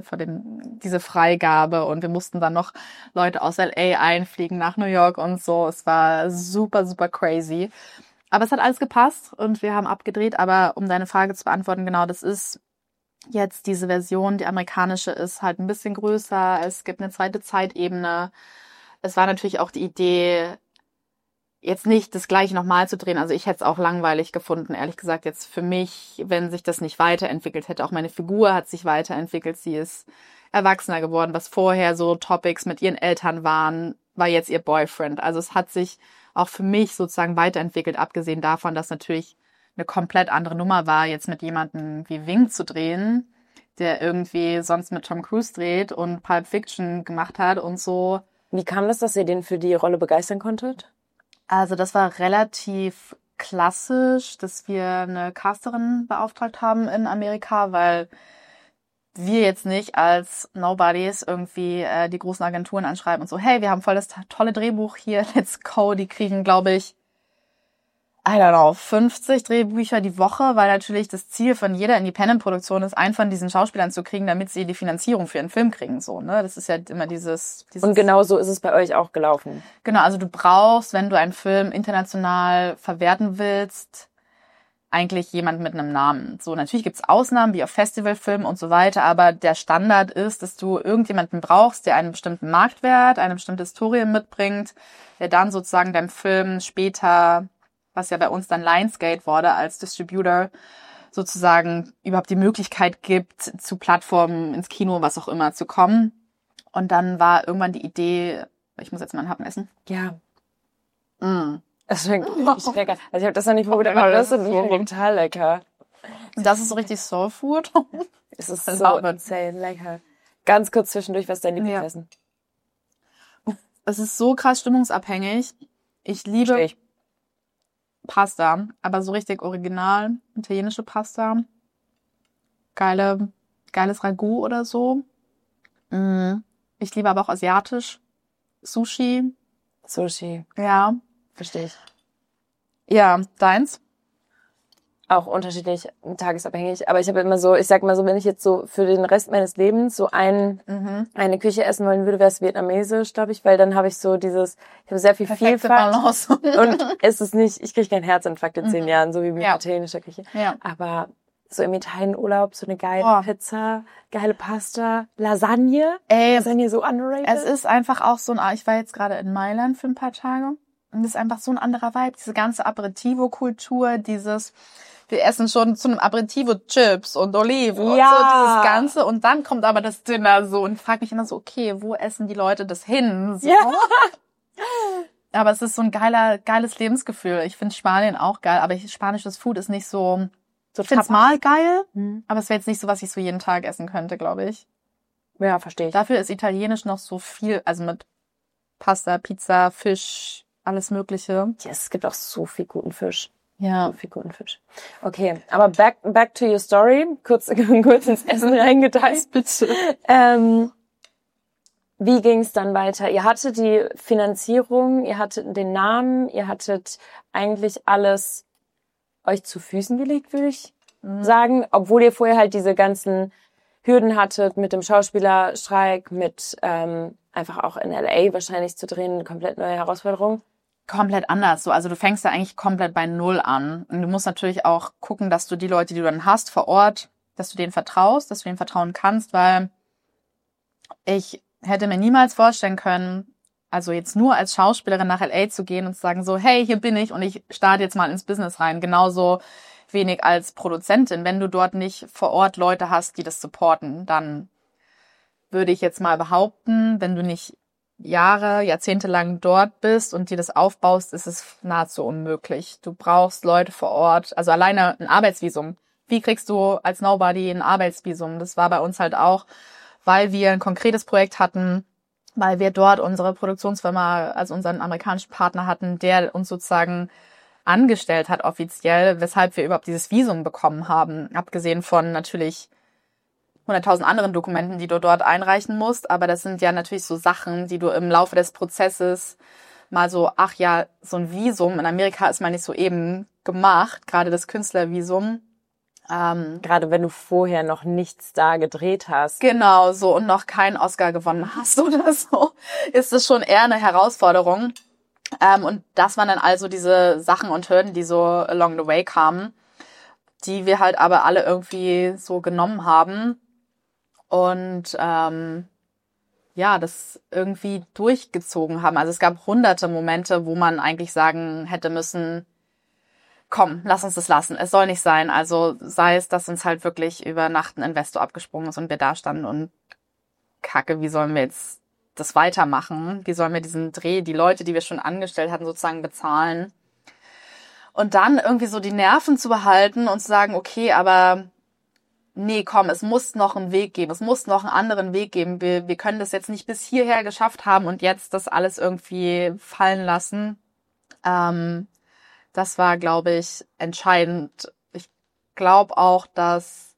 Freigabe und wir mussten dann noch Leute aus LA einfliegen nach New York und so. Es war super, super crazy. Aber es hat alles gepasst und wir haben abgedreht. Aber um deine Frage zu beantworten, genau, das ist jetzt diese Version, die amerikanische ist halt ein bisschen größer. Es gibt eine zweite Zeitebene. Es war natürlich auch die Idee, jetzt nicht das Gleiche nochmal zu drehen. Also ich hätte es auch langweilig gefunden, ehrlich gesagt, jetzt für mich, wenn sich das nicht weiterentwickelt hätte. Auch meine Figur hat sich weiterentwickelt. Sie ist erwachsener geworden. Was vorher so Topics mit ihren Eltern waren, war jetzt ihr Boyfriend. Also es hat sich auch für mich sozusagen weiterentwickelt, abgesehen davon, dass natürlich eine komplett andere Nummer war, jetzt mit jemandem wie Wing zu drehen, der irgendwie sonst mit Tom Cruise dreht und Pulp Fiction gemacht hat und so. Wie kam das, dass ihr den für die Rolle begeistern konntet? Also das war relativ klassisch, dass wir eine Casterin beauftragt haben in Amerika, weil wir jetzt nicht als Nobodies irgendwie die großen Agenturen anschreiben und so, hey, wir haben voll das tolle Drehbuch hier, let's go. Die kriegen, glaube ich, 50 Drehbücher die Woche, weil natürlich das Ziel von jeder Independent-Produktion ist, einen von diesen Schauspielern zu kriegen, damit sie die Finanzierung für ihren Film kriegen. So, ne? Das ist ja immer dieses. Und genau so ist es bei euch auch gelaufen. Genau, also du brauchst, wenn du einen Film international verwerten willst, eigentlich jemand mit einem Namen. So, natürlich gibt's Ausnahmen, wie auf Festivalfilmen und so weiter, aber der Standard ist, dass du irgendjemanden brauchst, der einen bestimmten Marktwert, eine bestimmte Historie mitbringt, der dann sozusagen deinem Film später, was ja bei uns dann Lionsgate wurde, als Distributor sozusagen überhaupt die Möglichkeit gibt, zu Plattformen, ins Kino, was auch immer, zu kommen. Und dann war irgendwann die Idee, ich muss jetzt mal einen Happen essen. Ja. Das schmeckt richtig lecker. Also ich habe das noch nicht probiert, aber das ist total lecker. Das ist so richtig Soul Food. Es ist so insane lecker. Ganz kurz zwischendurch, was ist dein Lieblingsessen? Es ist so krass stimmungsabhängig. Ich liebe Pasta, aber so richtig original, italienische Pasta. Geiles Ragout oder so. Ich liebe aber auch asiatisch. Sushi. Ja. Verstehe ich. Ja, deins? Auch unterschiedlich, tagesabhängig. Aber ich habe immer so, ich sag mal so, wenn ich jetzt so für den Rest meines Lebens so eine Küche essen wollen würde, wäre es vietnamesisch, glaube ich, weil dann habe ich so ich habe sehr viel Perfekte Vielfalt. Balance. Und es ist nicht, ich kriege keinen Herzinfarkt in 10 Jahren, so wie mit italienischer Küche. Ja. Aber so im Italienurlaub, so eine geile Pizza, geile Pasta, Lasagne. Ey, Lasagne so underrated. es ist einfach auch so ich war jetzt gerade in Mailand für ein paar Tage und es ist einfach so ein anderer Vibe, diese ganze Aperitivo-Kultur, wir essen schon zu einem Aperitivo Chips und Oliven und so dieses Ganze und dann kommt aber das Dinner so und ich frage mich immer so, okay, wo essen die Leute das hin? So. Ja. Aber es ist so ein geiles Lebensgefühl. Ich finde Spanien auch geil, aber spanisches Food ist nicht so ich finde es mal geil, aber es wäre jetzt nicht so, was ich so jeden Tag essen könnte, glaube ich. Ja, verstehe ich. Dafür ist Italienisch noch so viel, also mit Pasta, Pizza, Fisch, alles Mögliche. Ja, es gibt auch so viel guten Fisch. Ja. So viel guten Fisch. Okay, aber back to your story. Kurz ins Essen reingeteilt. Bitte. wie ging es dann weiter? Ihr hattet die Finanzierung, ihr hattet den Namen, ihr hattet eigentlich alles euch zu Füßen gelegt, würde ich sagen, obwohl ihr vorher halt diese ganzen Hürden hattet mit dem Schauspielerstreik, mit einfach auch in LA wahrscheinlich zu drehen, eine komplett neue Herausforderung. Komplett anders. So, also du fängst ja eigentlich komplett bei Null an. Und du musst natürlich auch gucken, dass du die Leute, die du dann hast vor Ort, dass du denen vertraust, dass du denen vertrauen kannst, weil ich hätte mir niemals vorstellen können, also jetzt nur als Schauspielerin nach LA zu gehen und zu sagen so, hey, hier bin ich und ich starte jetzt mal ins Business rein. Genauso wenig als Produzentin. Wenn du dort nicht vor Ort Leute hast, die das supporten, dann würde ich jetzt mal behaupten, wenn du nicht Jahrzehnte lang dort bist und dir das aufbaust, ist es nahezu unmöglich. Du brauchst Leute vor Ort, also alleine ein Arbeitsvisum. Wie kriegst du als Nobody ein Arbeitsvisum? Das war bei uns halt auch, weil wir ein konkretes Projekt hatten, weil wir dort unsere Produktionsfirma, also unseren amerikanischen Partner hatten, der uns sozusagen angestellt hat offiziell, weshalb wir überhaupt dieses Visum bekommen haben. Abgesehen von natürlich 100.000 anderen Dokumenten, die du dort einreichen musst. Aber das sind ja natürlich so Sachen, die du im Laufe des Prozesses mal so, ach ja, so ein Visum in Amerika ist mal nicht so eben gemacht, gerade das Künstlervisum. Gerade wenn du vorher noch nichts da gedreht hast. Genau, so und noch keinen Oscar gewonnen hast oder so, ist es schon eher eine Herausforderung. Und das waren dann also diese Sachen und Hürden, die so along the way kamen, die wir halt aber alle irgendwie so genommen haben. Und das irgendwie durchgezogen haben. Also es gab hunderte Momente, wo man eigentlich sagen hätte müssen, komm, lass uns das lassen. Es soll nicht sein. Also sei es, dass uns halt wirklich über Nacht ein Investor abgesprungen ist und wir da standen und Kacke, wie sollen wir jetzt das weitermachen? Wie sollen wir diesen Dreh, die Leute, die wir schon angestellt hatten, sozusagen bezahlen? Und dann irgendwie so die Nerven zu behalten und zu sagen, okay, aber nee, komm, es muss noch einen Weg geben. Es muss noch einen anderen Weg geben. Wir können das jetzt nicht bis hierher geschafft haben und jetzt das alles irgendwie fallen lassen. Das war, glaube ich, entscheidend. Ich glaube auch, dass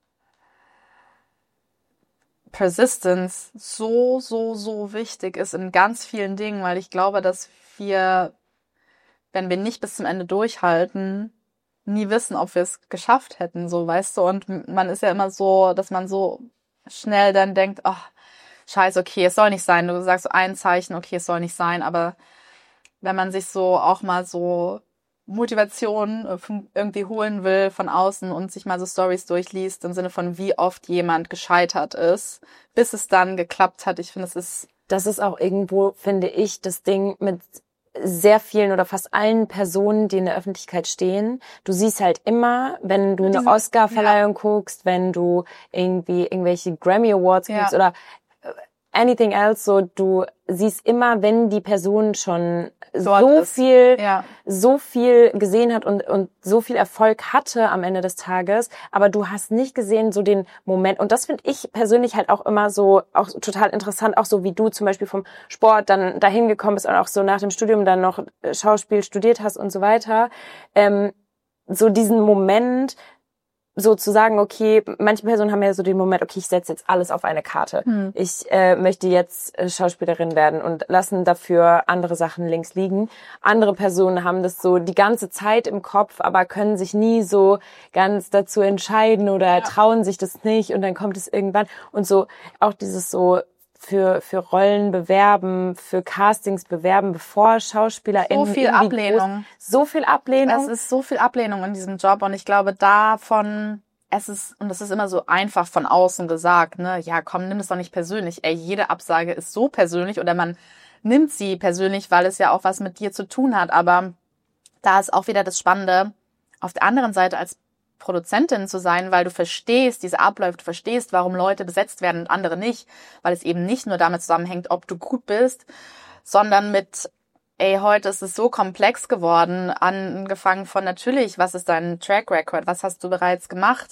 Persistence so wichtig ist in ganz vielen Dingen, weil ich glaube, dass wir, wenn wir nicht bis zum Ende durchhalten, nie wissen, ob wir es geschafft hätten, so, weißt du, und man ist ja immer so, dass man so schnell dann denkt, ach, scheiße, okay, es soll nicht sein, du sagst so ein Zeichen, okay, es soll nicht sein, aber wenn man sich so auch mal so Motivation irgendwie holen will von außen und sich mal so Stories durchliest, im Sinne von wie oft jemand gescheitert ist, bis es dann geklappt hat, ich finde, das ist auch irgendwo, finde ich, das Ding mit sehr vielen oder fast allen Personen, die in der Öffentlichkeit stehen. Du siehst halt immer, wenn du eine Oscar-Verleihung guckst, wenn du irgendwie irgendwelche Grammy Awards guckst oder anything else, so du siehst immer, wenn die Person schon so viel gesehen hat und so viel Erfolg hatte am Ende des Tages, aber du hast nicht gesehen so den Moment, und das finde ich persönlich halt auch immer so, auch total interessant, auch so wie du zum Beispiel vom Sport dann dahin gekommen bist und auch so nach dem Studium dann noch Schauspiel studiert hast und so weiter, so diesen Moment, so zu sagen, okay, manche Personen haben ja so den Moment, okay, ich setze jetzt alles auf eine Karte. Ich möchte jetzt Schauspielerin werden und lassen dafür andere Sachen links liegen. Andere Personen haben das so die ganze Zeit im Kopf, aber können sich nie so ganz dazu entscheiden oder trauen sich das nicht und dann kommt es irgendwann. Und so auch dieses so für Rollen bewerben, für Castings bewerben, bevor SchauspielerInnen... So viel Ablehnung. So viel Ablehnung. Es ist so viel Ablehnung in diesem Job und ich glaube davon, das ist immer so einfach von außen gesagt, ne, ja komm, nimm es doch nicht persönlich. Ey, jede Absage ist so persönlich oder man nimmt sie persönlich, weil es ja auch was mit dir zu tun hat, aber da ist auch wieder das Spannende, auf der anderen Seite als Produzentin zu sein, weil du verstehst diese Abläufe, du verstehst, warum Leute besetzt werden und andere nicht, weil es eben nicht nur damit zusammenhängt, ob du gut bist, sondern mit, heute ist es so komplex geworden, angefangen von natürlich, was ist dein Track Record, was hast du bereits gemacht,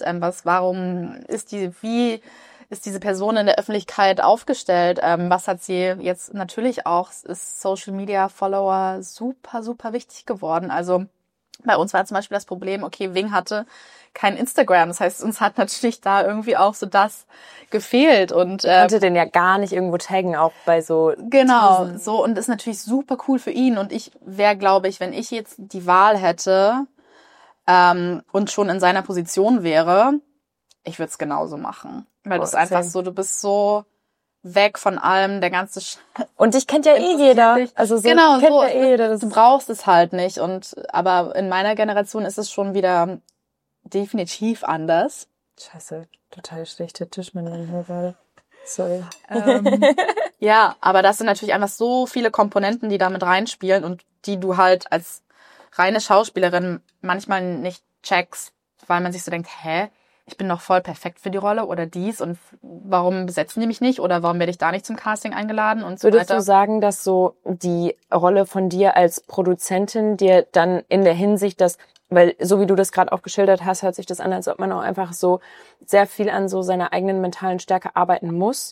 wie ist diese Person in der Öffentlichkeit aufgestellt, was hat sie jetzt natürlich auch, ist Social Media Follower super wichtig geworden, also Bei uns war zum Beispiel das Problem, okay, Wing hatte kein Instagram. Das heißt, uns hat natürlich da irgendwie auch so das gefehlt. Und konnte den ja gar nicht irgendwo taggen, auch bei so genau, Teasen. so, und ist natürlich super cool für ihn. Und ich wäre, glaube ich, wenn ich jetzt die Wahl hätte und schon in seiner Position wäre, ich würde es genauso machen. Weil das ist einfach so, du bist so weg von allem, der ganze Und dich kennt ja eh jeder. Also so genau, kennt so, ja eh jeder. du brauchst es halt nicht. Aber in meiner Generation ist es schon wieder definitiv anders. Scheiße, total schlechter Tischmann hier gerade. Sorry. Ja, aber das sind natürlich einfach so viele Komponenten, die da mit reinspielen und die du halt als reine Schauspielerin manchmal nicht checkst, weil man sich so denkt, ich bin doch voll perfekt für die Rolle oder dies und warum besetzen die mich nicht oder warum werde ich da nicht zum Casting eingeladen und so Würdest weiter. du sagen, dass so die Rolle von dir als Produzentin dir dann in der Hinsicht, dass, weil so wie du das gerade auch geschildert hast, hört sich das an, als ob man auch einfach so sehr viel an so seiner eigenen mentalen Stärke arbeiten muss,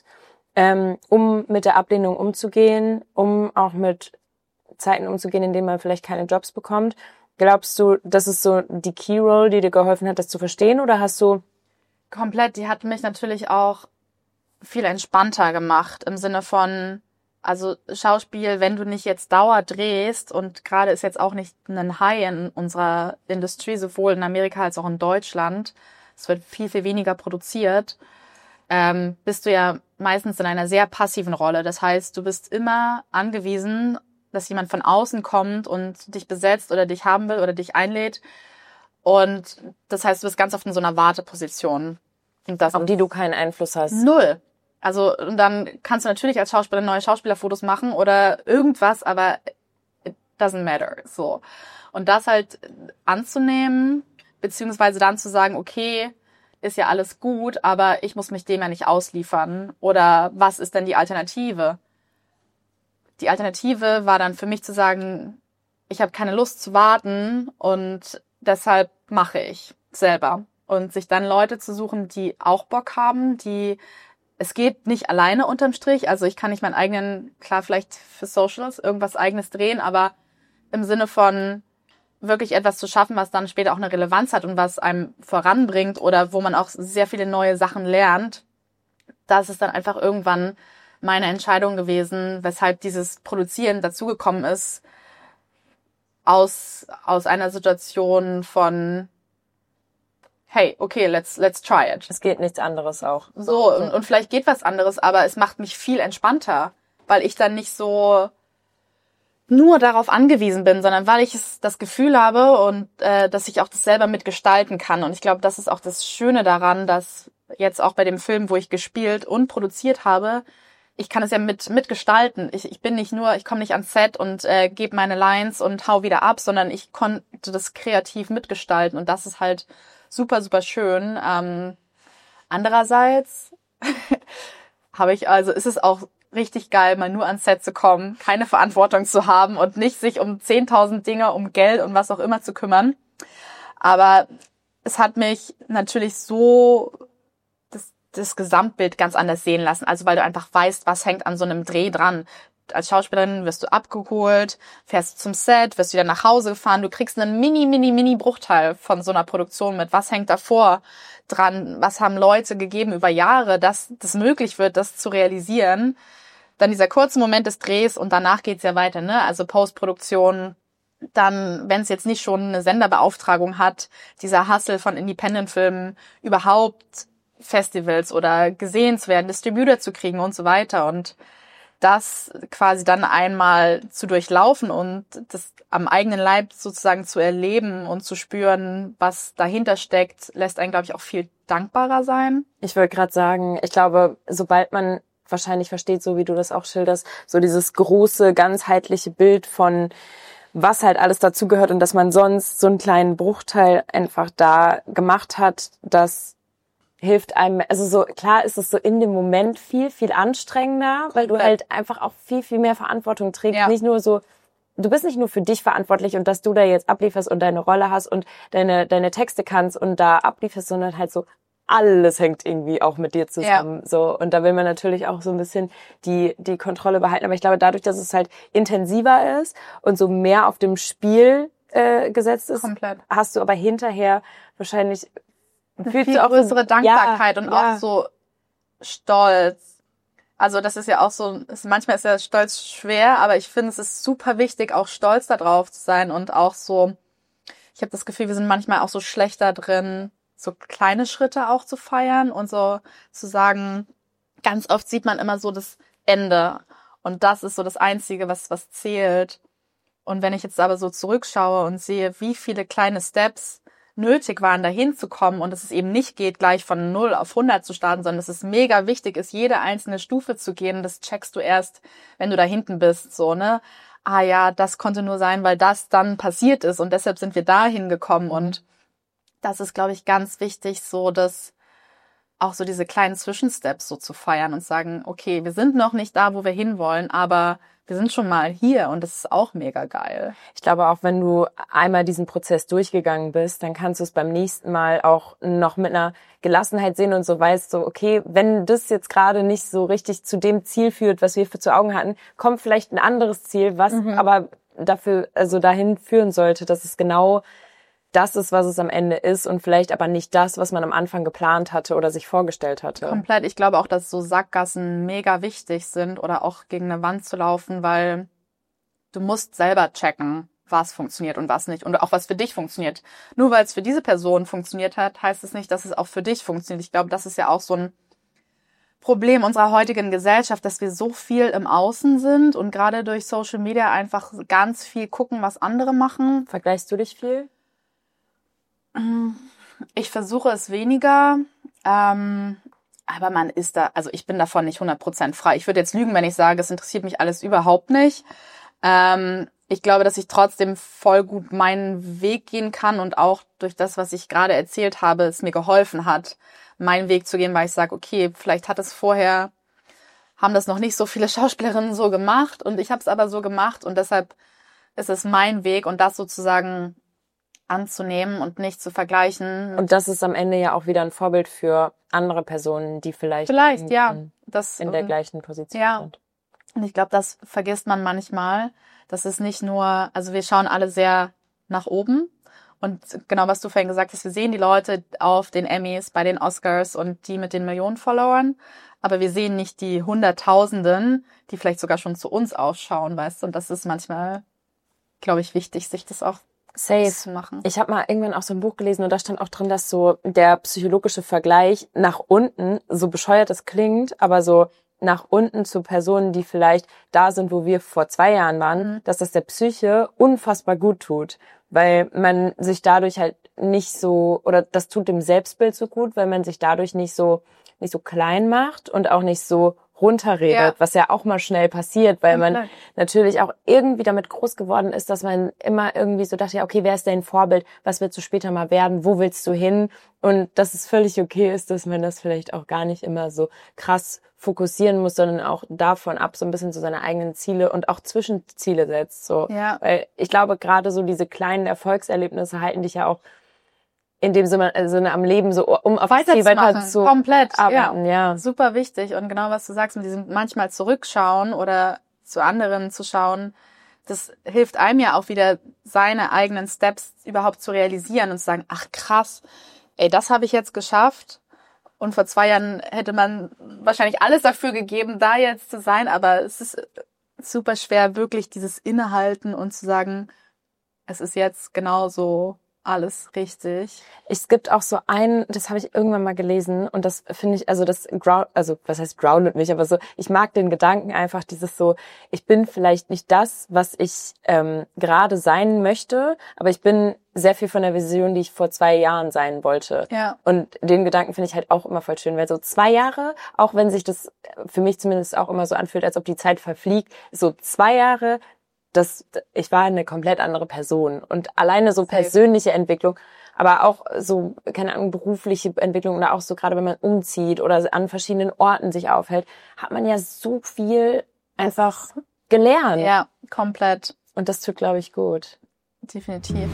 um mit der Ablehnung umzugehen, um auch mit Zeiten umzugehen, in denen man vielleicht keine Jobs bekommt. Glaubst du, das ist so die Key Role, die dir geholfen hat, das zu verstehen, oder hast du... Komplett, die hat mich natürlich auch viel entspannter gemacht im Sinne von, also Schauspiel, wenn du nicht jetzt Dauer drehst und gerade ist jetzt auch nicht ein High in unserer Industrie, sowohl in Amerika als auch in Deutschland, es wird viel, viel weniger produziert, bist du ja meistens in einer sehr passiven Rolle. Das heißt, du bist immer angewiesen, dass jemand von außen kommt und dich besetzt oder dich haben will oder dich einlädt. Und das heißt, du bist ganz oft in so einer Warteposition. Und das auf die du keinen Einfluss hast. Null. Also, und dann kannst du natürlich als Schauspieler neue Schauspielerfotos machen oder irgendwas, aber it doesn't matter. So. Und das halt anzunehmen, beziehungsweise dann zu sagen, okay, ist ja alles gut, aber ich muss mich dem ja nicht ausliefern. Oder was ist denn die Alternative? Die Alternative war dann für mich zu sagen, ich habe keine Lust zu warten und deshalb mache ich selber. Und sich dann Leute zu suchen, die auch Bock haben, es geht nicht alleine unterm Strich. Also ich kann nicht meinen eigenen, klar vielleicht für Socials irgendwas eigenes drehen, aber im Sinne von wirklich etwas zu schaffen, was dann später auch eine Relevanz hat und was einem voranbringt oder wo man auch sehr viele neue Sachen lernt, das ist dann einfach irgendwann meine Entscheidung gewesen, weshalb dieses Produzieren dazugekommen ist, aus einer Situation von hey, okay, let's try it. Es geht nichts anderes auch. So, und vielleicht geht was anderes, aber es macht mich viel entspannter, weil ich dann nicht so nur darauf angewiesen bin, sondern weil ich das Gefühl habe und dass ich auch das selber mitgestalten kann. Und ich glaube, das ist auch das Schöne daran, dass jetzt auch bei dem Film, wo ich gespielt und produziert habe, ich kann es ja mitgestalten. Ich bin nicht nur, ich komme nicht ans Set und gebe meine Lines und hau wieder ab, sondern ich konnte das kreativ mitgestalten und das ist halt super, super schön. Andererseits ist es auch richtig geil, mal nur ans Set zu kommen, keine Verantwortung zu haben und nicht sich um 10.000 Dinge, um Geld und was auch immer zu kümmern. Aber es hat mich natürlich so das Gesamtbild ganz anders sehen lassen. Also weil du einfach weißt, was hängt an so einem Dreh dran. Als Schauspielerin wirst du abgeholt, fährst zum Set, wirst wieder nach Hause gefahren. Du kriegst einen mini Bruchteil von so einer Produktion mit. Was hängt davor dran? Was haben Leute gegeben über Jahre, dass das möglich wird, das zu realisieren? Dann dieser kurze Moment des Drehs und danach geht's ja weiter, ne? Also Postproduktion, dann, wenn es jetzt nicht schon eine Senderbeauftragung hat, dieser Hustle von Independent-Filmen, überhaupt Festivals oder gesehen zu werden, Distributor zu kriegen und so weiter. Und das quasi dann einmal zu durchlaufen und das am eigenen Leib sozusagen zu erleben und zu spüren, was dahinter steckt, lässt einen, glaube ich, auch viel dankbarer sein. Ich wollte gerade sagen, ich glaube, sobald man wahrscheinlich versteht, so wie du das auch schilderst, so dieses große, ganzheitliche Bild von was halt alles dazugehört und dass man sonst so einen kleinen Bruchteil einfach da gemacht hat, das hilft einem, also so, klar ist es so in dem Moment viel anstrengender, weil du halt einfach auch viel mehr Verantwortung trägst. Ja. Nicht nur so, du bist nicht nur für dich verantwortlich und dass du da jetzt ablieferst und deine Rolle hast und deine Texte kannst und da ablieferst, sondern halt so, alles hängt irgendwie auch mit dir zusammen. Ja. So, und da will man natürlich auch so ein bisschen die Kontrolle behalten. Aber ich glaube, dadurch, dass es halt intensiver ist und so mehr auf dem Spiel gesetzt ist, Komplett. hast du aber hinterher wahrscheinlich Viel größere Dankbarkeit und auch so Stolz. Also das ist ja auch so, manchmal ist ja Stolz schwer, aber ich finde, es ist super wichtig, auch stolz darauf zu sein und auch so, ich habe das Gefühl, wir sind manchmal auch so schlechter drin, so kleine Schritte auch zu feiern und so zu sagen, ganz oft sieht man immer so das Ende und das ist so das Einzige, was zählt. Und wenn ich jetzt aber so zurückschaue und sehe, wie viele kleine Steps nötig waren, dahin zu kommen und dass es eben nicht geht, gleich von 0 auf 100 zu starten, sondern dass es mega wichtig ist, jede einzelne Stufe zu gehen. Das checkst du erst, wenn du da hinten bist, so, ne? Ah ja, das konnte nur sein, weil das dann passiert ist und deshalb sind wir da hingekommen und das ist, glaube ich, ganz wichtig, so dass auch so diese kleinen Zwischensteps so zu feiern und sagen, okay, wir sind noch nicht da, wo wir hinwollen, aber wir sind schon mal hier und das ist auch mega geil. Ich glaube, auch wenn du einmal diesen Prozess durchgegangen bist, dann kannst du es beim nächsten Mal auch noch mit einer Gelassenheit sehen und so weißt so, okay, wenn das jetzt gerade nicht so richtig zu dem Ziel führt, was wir zu Augen hatten, kommt vielleicht ein anderes Ziel, was aber dafür, also dahin führen sollte, dass es genau das ist, was es am Ende ist und vielleicht aber nicht das, was man am Anfang geplant hatte oder sich vorgestellt hatte. Komplett. Ich glaube auch, dass so Sackgassen mega wichtig sind oder auch gegen eine Wand zu laufen, weil du musst selber checken, was funktioniert und was nicht und auch was für dich funktioniert. Nur weil es für diese Person funktioniert hat, heißt es nicht, dass es auch für dich funktioniert. Ich glaube, das ist ja auch so ein Problem unserer heutigen Gesellschaft, dass wir so viel im Außen sind und gerade durch Social Media einfach ganz viel gucken, was andere machen. Vergleichst du dich viel? Ich versuche es weniger, aber man ist da, also ich bin davon nicht 100% frei. Ich würde jetzt lügen, wenn ich sage, es interessiert mich alles überhaupt nicht. Ich glaube, dass ich trotzdem voll gut meinen Weg gehen kann und auch durch das, was ich gerade erzählt habe, es mir geholfen hat, meinen Weg zu gehen, weil ich sage, okay, vielleicht haben das noch nicht so viele Schauspielerinnen so gemacht und ich habe es aber so gemacht und deshalb ist es mein Weg und das sozusagen anzunehmen und nicht zu vergleichen. Und das ist am Ende ja auch wieder ein Vorbild für andere Personen, die vielleicht in der gleichen Position sind. Und ich glaube, das vergisst man manchmal. Das ist nicht nur, also wir schauen alle sehr nach oben. Und genau, was du vorhin gesagt hast, wir sehen die Leute auf den Emmys, bei den Oscars und die mit den Millionen Followern. Aber wir sehen nicht die Hunderttausenden, die vielleicht sogar schon zu uns aufschauen, weißt du. Und das ist manchmal, glaube ich, wichtig, sich das auch zu machen. Ich habe mal irgendwann auch so ein Buch gelesen und da stand auch drin, dass so der psychologische Vergleich nach unten, so bescheuert das klingt, aber so nach unten zu Personen, die vielleicht da sind, wo wir vor 2 Jahren waren, dass das der Psyche unfassbar gut tut, weil man sich dadurch halt nicht so, oder das tut dem Selbstbild so gut, weil man sich dadurch nicht so klein macht und auch nicht so runterredet, was ja auch mal schnell passiert, weil man natürlich auch irgendwie damit groß geworden ist, dass man immer irgendwie so dachte, ja, okay, wer ist dein Vorbild? Was willst du später mal werden? Wo willst du hin? Und dass es völlig okay ist, dass man das vielleicht auch gar nicht immer so krass fokussieren muss, sondern auch davon ab so ein bisschen so seine eigenen Ziele und auch Zwischenziele setzt, so. Ja. Weil ich glaube, gerade so diese kleinen Erfolgserlebnisse halten dich ja auch in dem Sinne am Leben so, um auf das Ziel weiter zu komplett arbeiten, ja. Super wichtig. Und genau, was du sagst, mit diesem manchmal zurückschauen oder zu anderen zu schauen, das hilft einem ja auch wieder, seine eigenen Steps überhaupt zu realisieren und zu sagen, ach krass, ey, das habe ich jetzt geschafft. Und vor 2 Jahren hätte man wahrscheinlich alles dafür gegeben, da jetzt zu sein. Aber es ist super schwer, wirklich dieses Innehalten und zu sagen, es ist jetzt genauso alles richtig. Es gibt auch so das habe ich irgendwann mal gelesen und das finde ich, was heißt groundet mich, aber so, ich mag den Gedanken einfach, dieses so, ich bin vielleicht nicht das, was ich gerade sein möchte, aber ich bin sehr viel von der Vision, die ich vor 2 Jahren sein wollte. Ja. Und den Gedanken finde ich halt auch immer voll schön, weil so 2 Jahre, auch wenn sich das für mich zumindest auch immer so anfühlt, als ob die Zeit verfliegt, so 2 Jahre, ich war eine komplett andere Person und alleine so persönliche Entwicklung, aber auch so, keine Ahnung, berufliche Entwicklung oder auch so gerade wenn man umzieht oder an verschiedenen Orten sich aufhält, hat man ja so viel einfach gelernt. Ja, komplett. Und das tut, glaube ich, gut. Definitiv.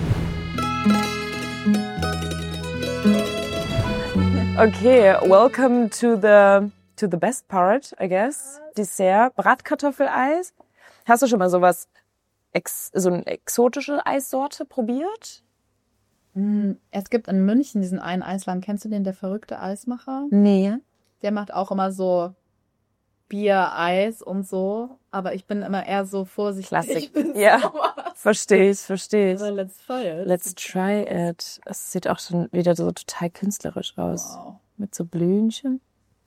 Okay, welcome to the best part, I guess. Dessert, Bratkartoffeleis. Hast du schon mal sowas so eine exotische Eissorte probiert? Es gibt in München diesen einen Eisladen. Kennst du den, der verrückte Eismacher? Nee. Der macht auch immer so Bier, Eis und so. Aber ich bin immer eher so vorsichtig. Klassik. Ja, verstehe ich. Aber let's try it. Let's try it. Es sieht auch schon wieder so total künstlerisch aus. Wow. Mit so Blümchen.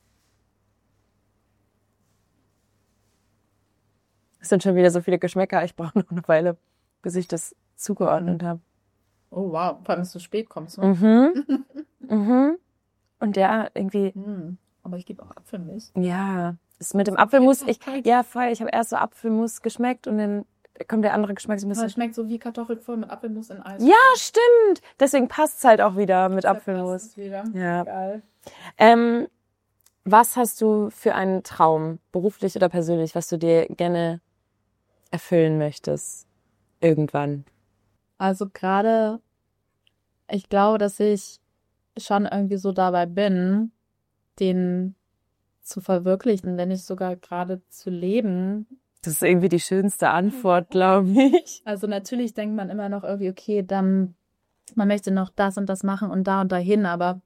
Es sind schon wieder so viele Geschmäcker. Ich brauche noch eine Weile, bis ich das zugeordnet habe. Oh wow, vor allem, dass du spät kommst. Ne? Und ja, irgendwie, Aber ich gebe auch Apfelmilch. ja, ist mit dem Apfelmus, ich habe erst so Apfelmus geschmeckt und dann kommt der andere Geschmack so ein bisschen. Das schmeckt so wie Kartoffelpulver mit Apfelmus in Eis. Ja, stimmt. Deswegen passt es halt auch wieder mit Apfelmus. Ja. Geil. Was hast du für einen Traum, beruflich oder persönlich, was du dir gerne erfüllen möchtest? Irgendwann. Also gerade, ich glaube, dass ich schon irgendwie so dabei bin, den zu verwirklichen, wenn nicht sogar gerade zu leben. Das ist irgendwie die schönste Antwort, glaube ich. Also natürlich denkt man immer noch irgendwie, okay, dann man möchte noch das und das machen und dahin, aber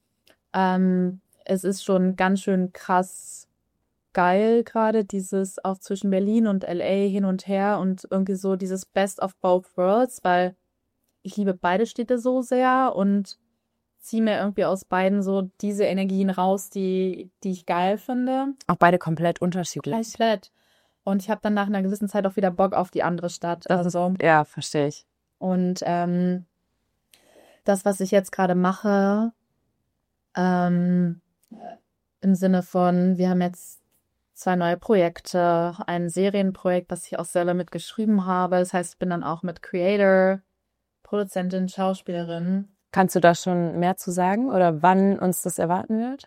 es ist schon ganz schön krass geil gerade, dieses auch zwischen Berlin und LA hin und her und irgendwie so dieses Best of both worlds, weil ich liebe beide Städte so sehr und ziehe mir irgendwie aus beiden so diese Energien raus, die ich geil finde. Auch beide komplett unterschiedlich. Komplett. Und ich habe dann nach einer gewissen Zeit auch wieder Bock auf die andere Stadt. Ja, verstehe ich. Und das, was ich jetzt gerade mache, im Sinne von, wir haben jetzt 2 neue Projekte, ein Serienprojekt, was ich auch selber mitgeschrieben habe. Das heißt, ich bin dann auch mit Creator, Produzentin, Schauspielerin. Kannst du da schon mehr zu sagen oder wann uns das erwarten wird?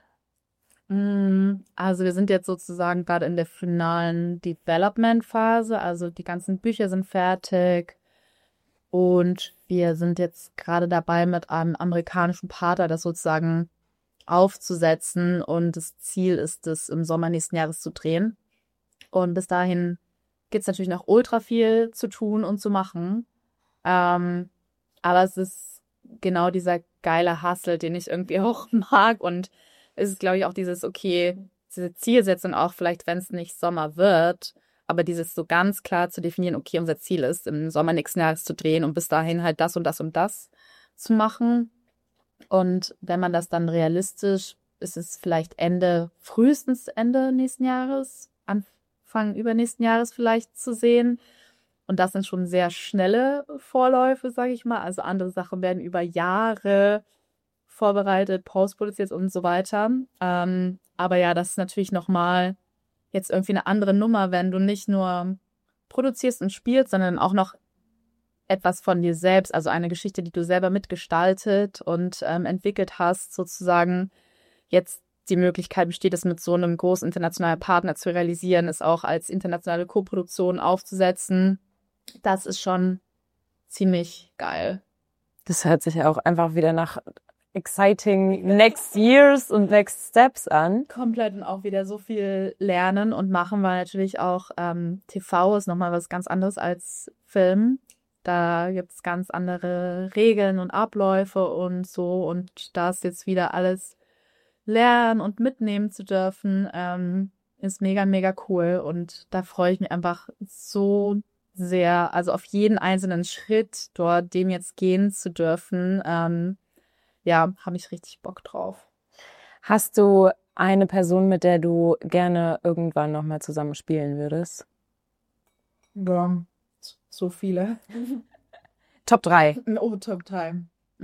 Also wir sind jetzt sozusagen gerade in der finalen Development-Phase. Also die ganzen Bücher sind fertig und wir sind jetzt gerade dabei, mit einem amerikanischen Partner das sozusagen aufzusetzen und das Ziel ist es, im Sommer nächsten Jahres zu drehen. Und bis dahin gibt es natürlich noch ultra viel zu tun und zu machen. Aber es ist genau dieser geile Hustle, den ich irgendwie auch mag. Und es ist, glaube ich, auch diese Zielsetzung auch, vielleicht wenn es nicht Sommer wird, aber dieses so ganz klar zu definieren, okay, unser Ziel ist, im Sommer nächsten Jahres zu drehen und bis dahin halt das und das und das zu machen. Und wenn man das dann realistisch, ist es vielleicht frühestens Ende nächsten Jahres, Anfang übernächsten Jahres vielleicht zu sehen. Und das sind schon sehr schnelle Vorläufe, sage ich mal. Also andere Sachen werden über Jahre vorbereitet, postproduziert und so weiter. Aber ja, das ist natürlich nochmal jetzt irgendwie eine andere Nummer, wenn du nicht nur produzierst und spielst, sondern auch noch etwas von dir selbst, also eine Geschichte, die du selber mitgestaltet und entwickelt hast, sozusagen jetzt die Möglichkeit besteht, es mit so einem großen internationalen Partner zu realisieren, es auch als internationale Koproduktion aufzusetzen. Das ist schon ziemlich geil. Das hört sich ja auch einfach wieder nach exciting next years und next steps an. Komplett und auch wieder so viel lernen und machen, weil natürlich auch TV ist nochmal was ganz anderes als Film. Da gibt es ganz andere Regeln und Abläufe und so. Und das jetzt wieder alles lernen und mitnehmen zu dürfen, ist mega, mega cool. Und da freue ich mich einfach so sehr, also auf jeden einzelnen Schritt dort, dem jetzt gehen zu dürfen. Ja, habe ich richtig Bock drauf. Hast du eine Person, mit der du gerne irgendwann nochmal zusammen spielen würdest? Ja, so viele. Top 3. Oh, Top 3.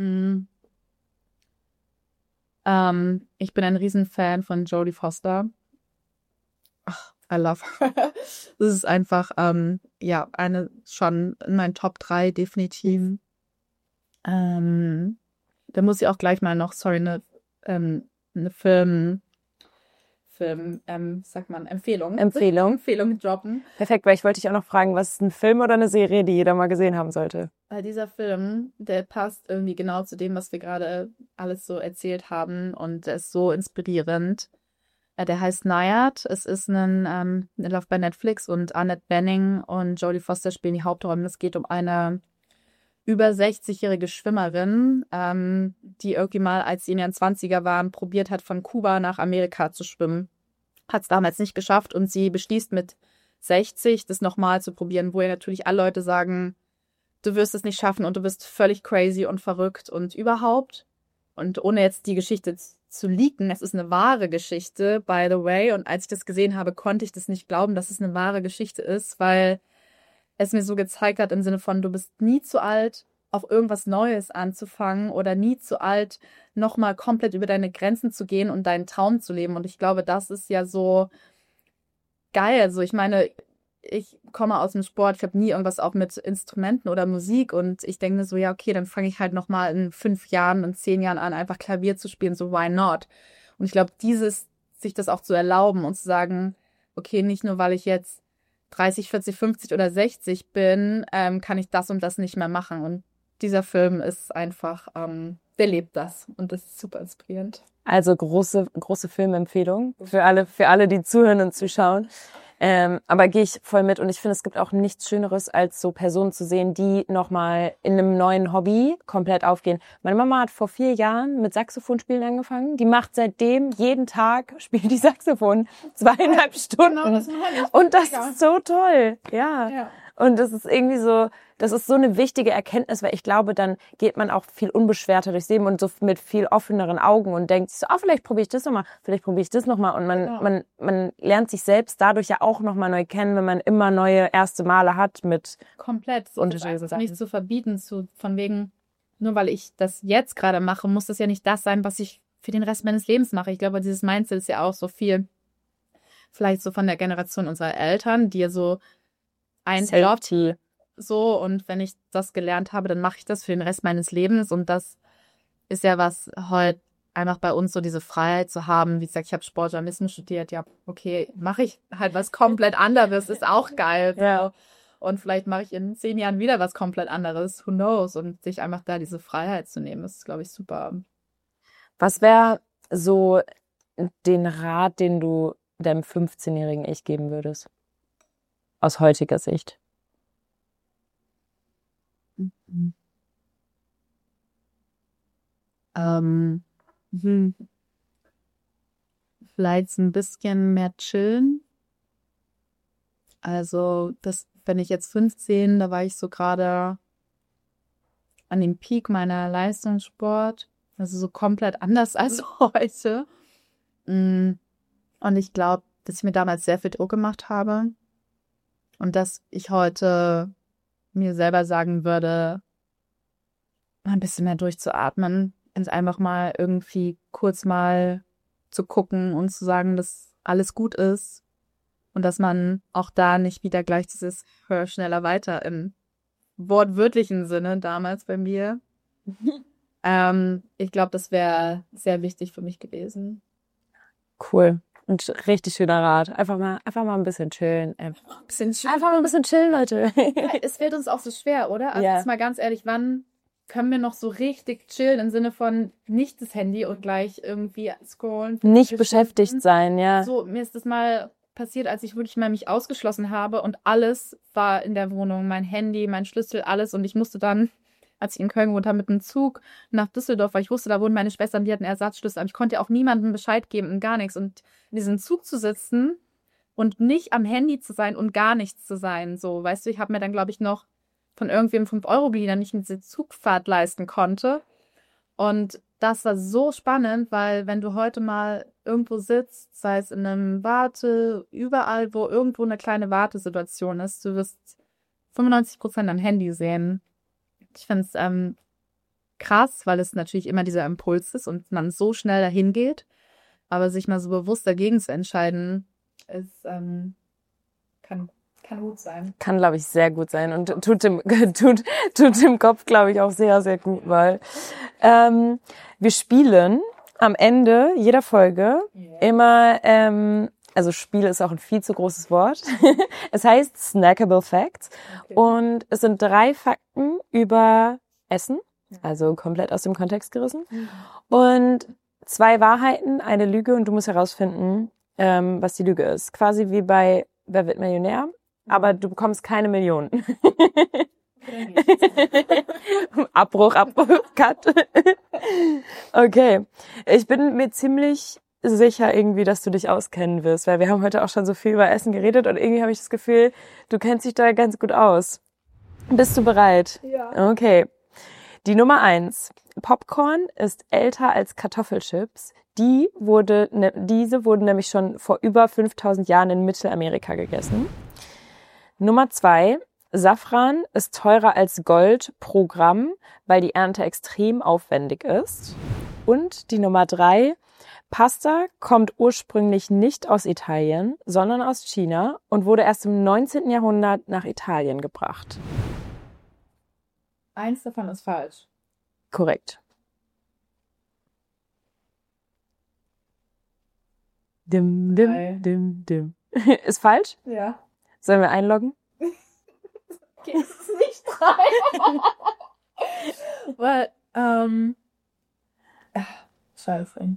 Ich bin ein Riesenfan von Jodie Foster. Ach, I love her. Das ist einfach, ja, eine schon in meinen Top 3 definitiv. Da muss ich auch gleich mal noch, eine Empfehlung droppen. Perfekt, weil ich wollte dich auch noch fragen, was ist ein Film oder eine Serie, die jeder mal gesehen haben sollte? Weil dieser Film, der passt irgendwie genau zu dem, was wir gerade alles so erzählt haben und der ist so inspirierend. Der heißt Nyad. Es ist der läuft bei Netflix und Annette Bening und Jodie Foster spielen die Hauptrollen. Es geht um eine über 60-jährige Schwimmerin, die irgendwie mal, als sie in ihren 20er waren, probiert hat, von Kuba nach Amerika zu schwimmen. Hat es damals nicht geschafft und sie beschließt mit 60, das nochmal zu probieren, wo ja natürlich alle Leute sagen, du wirst es nicht schaffen und du bist völlig crazy und verrückt und überhaupt. Und ohne jetzt die Geschichte zu leaken, es ist eine wahre Geschichte, by the way. Und als ich das gesehen habe, konnte ich das nicht glauben, dass es eine wahre Geschichte ist, weil es mir so gezeigt hat im Sinne von, du bist nie zu alt, auf irgendwas Neues anzufangen oder nie zu alt, nochmal komplett über deine Grenzen zu gehen und deinen Traum zu leben. Und ich glaube, das ist ja so geil. Also ich meine, ich komme aus dem Sport, ich habe nie irgendwas auch mit Instrumenten oder Musik und ich denke mir so, ja, okay, dann fange ich halt nochmal in 5 Jahren, in 10 Jahren an, einfach Klavier zu spielen, so why not? Und ich glaube, sich das auch zu erlauben und zu sagen, okay, nicht nur, weil ich jetzt 30, 40, 50 oder 60 bin, kann ich das und das nicht mehr machen. Und dieser Film ist einfach, der lebt das und das ist super inspirierend. Also große Filmempfehlung für alle, die zuhören und zuschauen. Aber gehe ich voll mit und ich finde, es gibt auch nichts Schöneres, als so Personen zu sehen, die nochmal in einem neuen Hobby komplett aufgehen. Meine Mama hat vor 4 Jahren mit Saxophonspielen angefangen. Die macht seitdem jeden Tag, spielt die Saxophon 2,5 Stunden. Genau, das meine ich. Und das ist so toll. Ja. Und das ist irgendwie so, das ist so eine wichtige Erkenntnis, weil ich glaube, dann geht man auch viel unbeschwerter durchs Leben und so mit viel offeneren Augen und denkt sich so, vielleicht probiere ich das nochmal, vielleicht probiere ich das nochmal. Und man lernt sich selbst dadurch ja auch nochmal neu kennen, wenn man immer neue erste Male hat mit komplett unterschiedlichen Sachen. Nicht zu verbieten, von wegen, nur weil ich das jetzt gerade mache, muss das ja nicht das sein, was ich für den Rest meines Lebens mache. Ich glaube, dieses Mindset ist ja auch so viel, vielleicht so von der Generation unserer Eltern, die ja so ein Job so und wenn ich das gelernt habe, dann mache ich das für den Rest meines Lebens und das ist ja was heute einfach bei uns so diese Freiheit zu haben. Wie gesagt, ich habe Sportjournalismus studiert, ja, okay, mache ich halt was komplett anderes, ist auch geil. Ja. So. Und vielleicht mache ich in 10 Jahren wieder was komplett anderes, who knows? Und sich einfach da diese Freiheit zu nehmen, ist, glaube ich, super. Was wäre so den Rat, den du deinem 15-jährigen Ich geben würdest? Aus heutiger Sicht. Vielleicht ein bisschen mehr chillen. Also, wenn ich jetzt 15, da war ich so gerade an dem Peak meiner Leistungssport. Also so komplett anders als heute. Und ich glaube, dass ich mir damals sehr viel Druck gemacht habe. Und dass ich heute mir selber sagen würde, mal ein bisschen mehr durchzuatmen und einfach mal irgendwie kurz mal zu gucken und zu sagen, dass alles gut ist und dass man auch da nicht wieder gleich dieses höher, schneller, weiter im wortwörtlichen Sinne damals bei mir. Ich glaube, das wäre sehr wichtig für mich gewesen. Cool. Und richtig schöner Rat. Einfach mal ein bisschen chillen. Einfach mal ein bisschen chillen, Leute. Ja, es fällt uns auch so schwer, oder? Also jetzt mal ganz ehrlich, wann können wir noch so richtig chillen im Sinne von nicht das Handy und gleich irgendwie scrollen? Nicht beschäftigt sein, ja. So, mir ist das mal passiert, als ich wirklich mal mich ausgeschlossen habe und alles war in der Wohnung. Mein Handy, mein Schlüssel, alles. Und ich musste dann, als ich in Köln gewohnt habe, mit dem Zug nach Düsseldorf, weil ich wusste, da wohnen meine Schwestern, die hatten Ersatzschlüssel. Aber ich konnte auch niemandem Bescheid geben und gar nichts. Und in diesem Zug zu sitzen und nicht am Handy zu sein und gar nichts zu sein. So, weißt du, ich habe mir dann, glaube ich, noch von irgendwem 5 Euro geliehen, dann nicht diese Zugfahrt leisten konnte. Und das war so spannend, weil wenn du heute mal irgendwo sitzt, sei es in einem überall, wo irgendwo eine kleine Wartesituation ist, du wirst 95% am Handy sehen. Ich finde es krass, weil es natürlich immer dieser Impuls ist und man so schnell dahin geht. Aber sich mal so bewusst dagegen zu entscheiden, ist, kann gut sein. Kann, glaube ich, sehr gut sein und tut dem Kopf, glaube ich, auch sehr, sehr gut, weil wir spielen am Ende jeder Folge immer, also Spiel ist auch ein viel zu großes Wort. Es heißt Snackable Facts und es sind 3 Fakten über Essen, also komplett aus dem Kontext gerissen und 2 Wahrheiten, eine Lüge und du musst herausfinden, was die Lüge ist. Quasi wie bei Wer wird Millionär? Aber du bekommst keine Millionen. Abbruch, Cut. Okay. Ich bin mir ziemlich sicher irgendwie, dass du dich auskennen wirst, weil wir haben heute auch schon so viel über Essen geredet und irgendwie habe ich das Gefühl, du kennst dich da ganz gut aus. Bist du bereit? Ja. Okay. Die Nummer 1. Popcorn ist älter als Kartoffelchips. Diese wurden nämlich schon vor über 5000 Jahren in Mittelamerika gegessen. Nummer 2. Safran ist teurer als Gold pro Gramm, weil die Ernte extrem aufwendig ist. Und die Nummer 3. Pasta kommt ursprünglich nicht aus Italien, sondern aus China und wurde erst im 19. Jahrhundert nach Italien gebracht. Eins davon ist falsch. Korrekt. Dim, Drei. dim, dim, dim. Ist falsch? Ja. Sollen wir einloggen? Okay, es ist nicht 3. Weil, scheiße.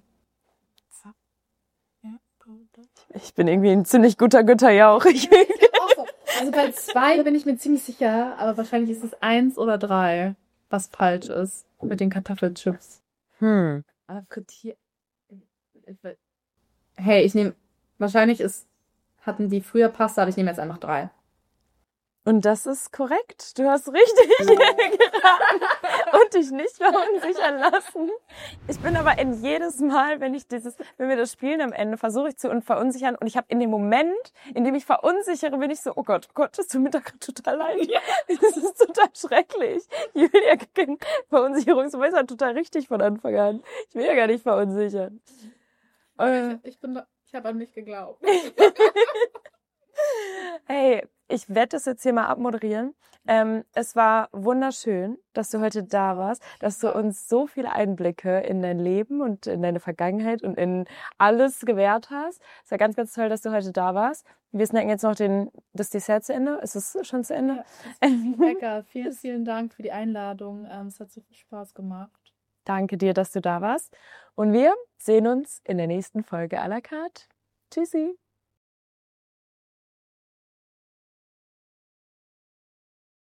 Ich bin irgendwie ein ziemlich guter Güterjauch. Also bei 2 bin ich mir ziemlich sicher, aber wahrscheinlich ist es 1 oder 3, was falsch ist mit den Kartoffelchips. Aber frittiert. Hey, ich nehme. Wahrscheinlich hatten die früher Pasta, aber ich nehme jetzt einfach 3. Und das ist korrekt. Du hast richtig geraten und dich nicht verunsichern lassen. Ich bin aber jedes Mal, wenn wir das spielen am Ende, versuche ich zu verunsichern. Und ich habe in dem Moment, in dem ich verunsichere, bin ich so, oh Gott, das tut mir da gerade total leid. Ja. Das ist total schrecklich. Julia ging Verunsicherungsweise total richtig von Anfang an. Ich will ja gar nicht verunsichern. Ich habe an mich geglaubt. Hey, ich werde das jetzt hier mal abmoderieren. Es war wunderschön, dass du heute da warst, dass du uns so viele Einblicke in dein Leben und in deine Vergangenheit und in alles gewährt hast. Es war ganz, ganz toll, dass du heute da warst. Wir snacken jetzt noch das Dessert zu Ende. Ist es schon zu Ende? Ja, lecker. Vielen, vielen Dank für die Einladung. Es hat so viel Spaß gemacht. Danke dir, dass du da warst. Und wir sehen uns in der nächsten Folge à la carte. Tschüssi.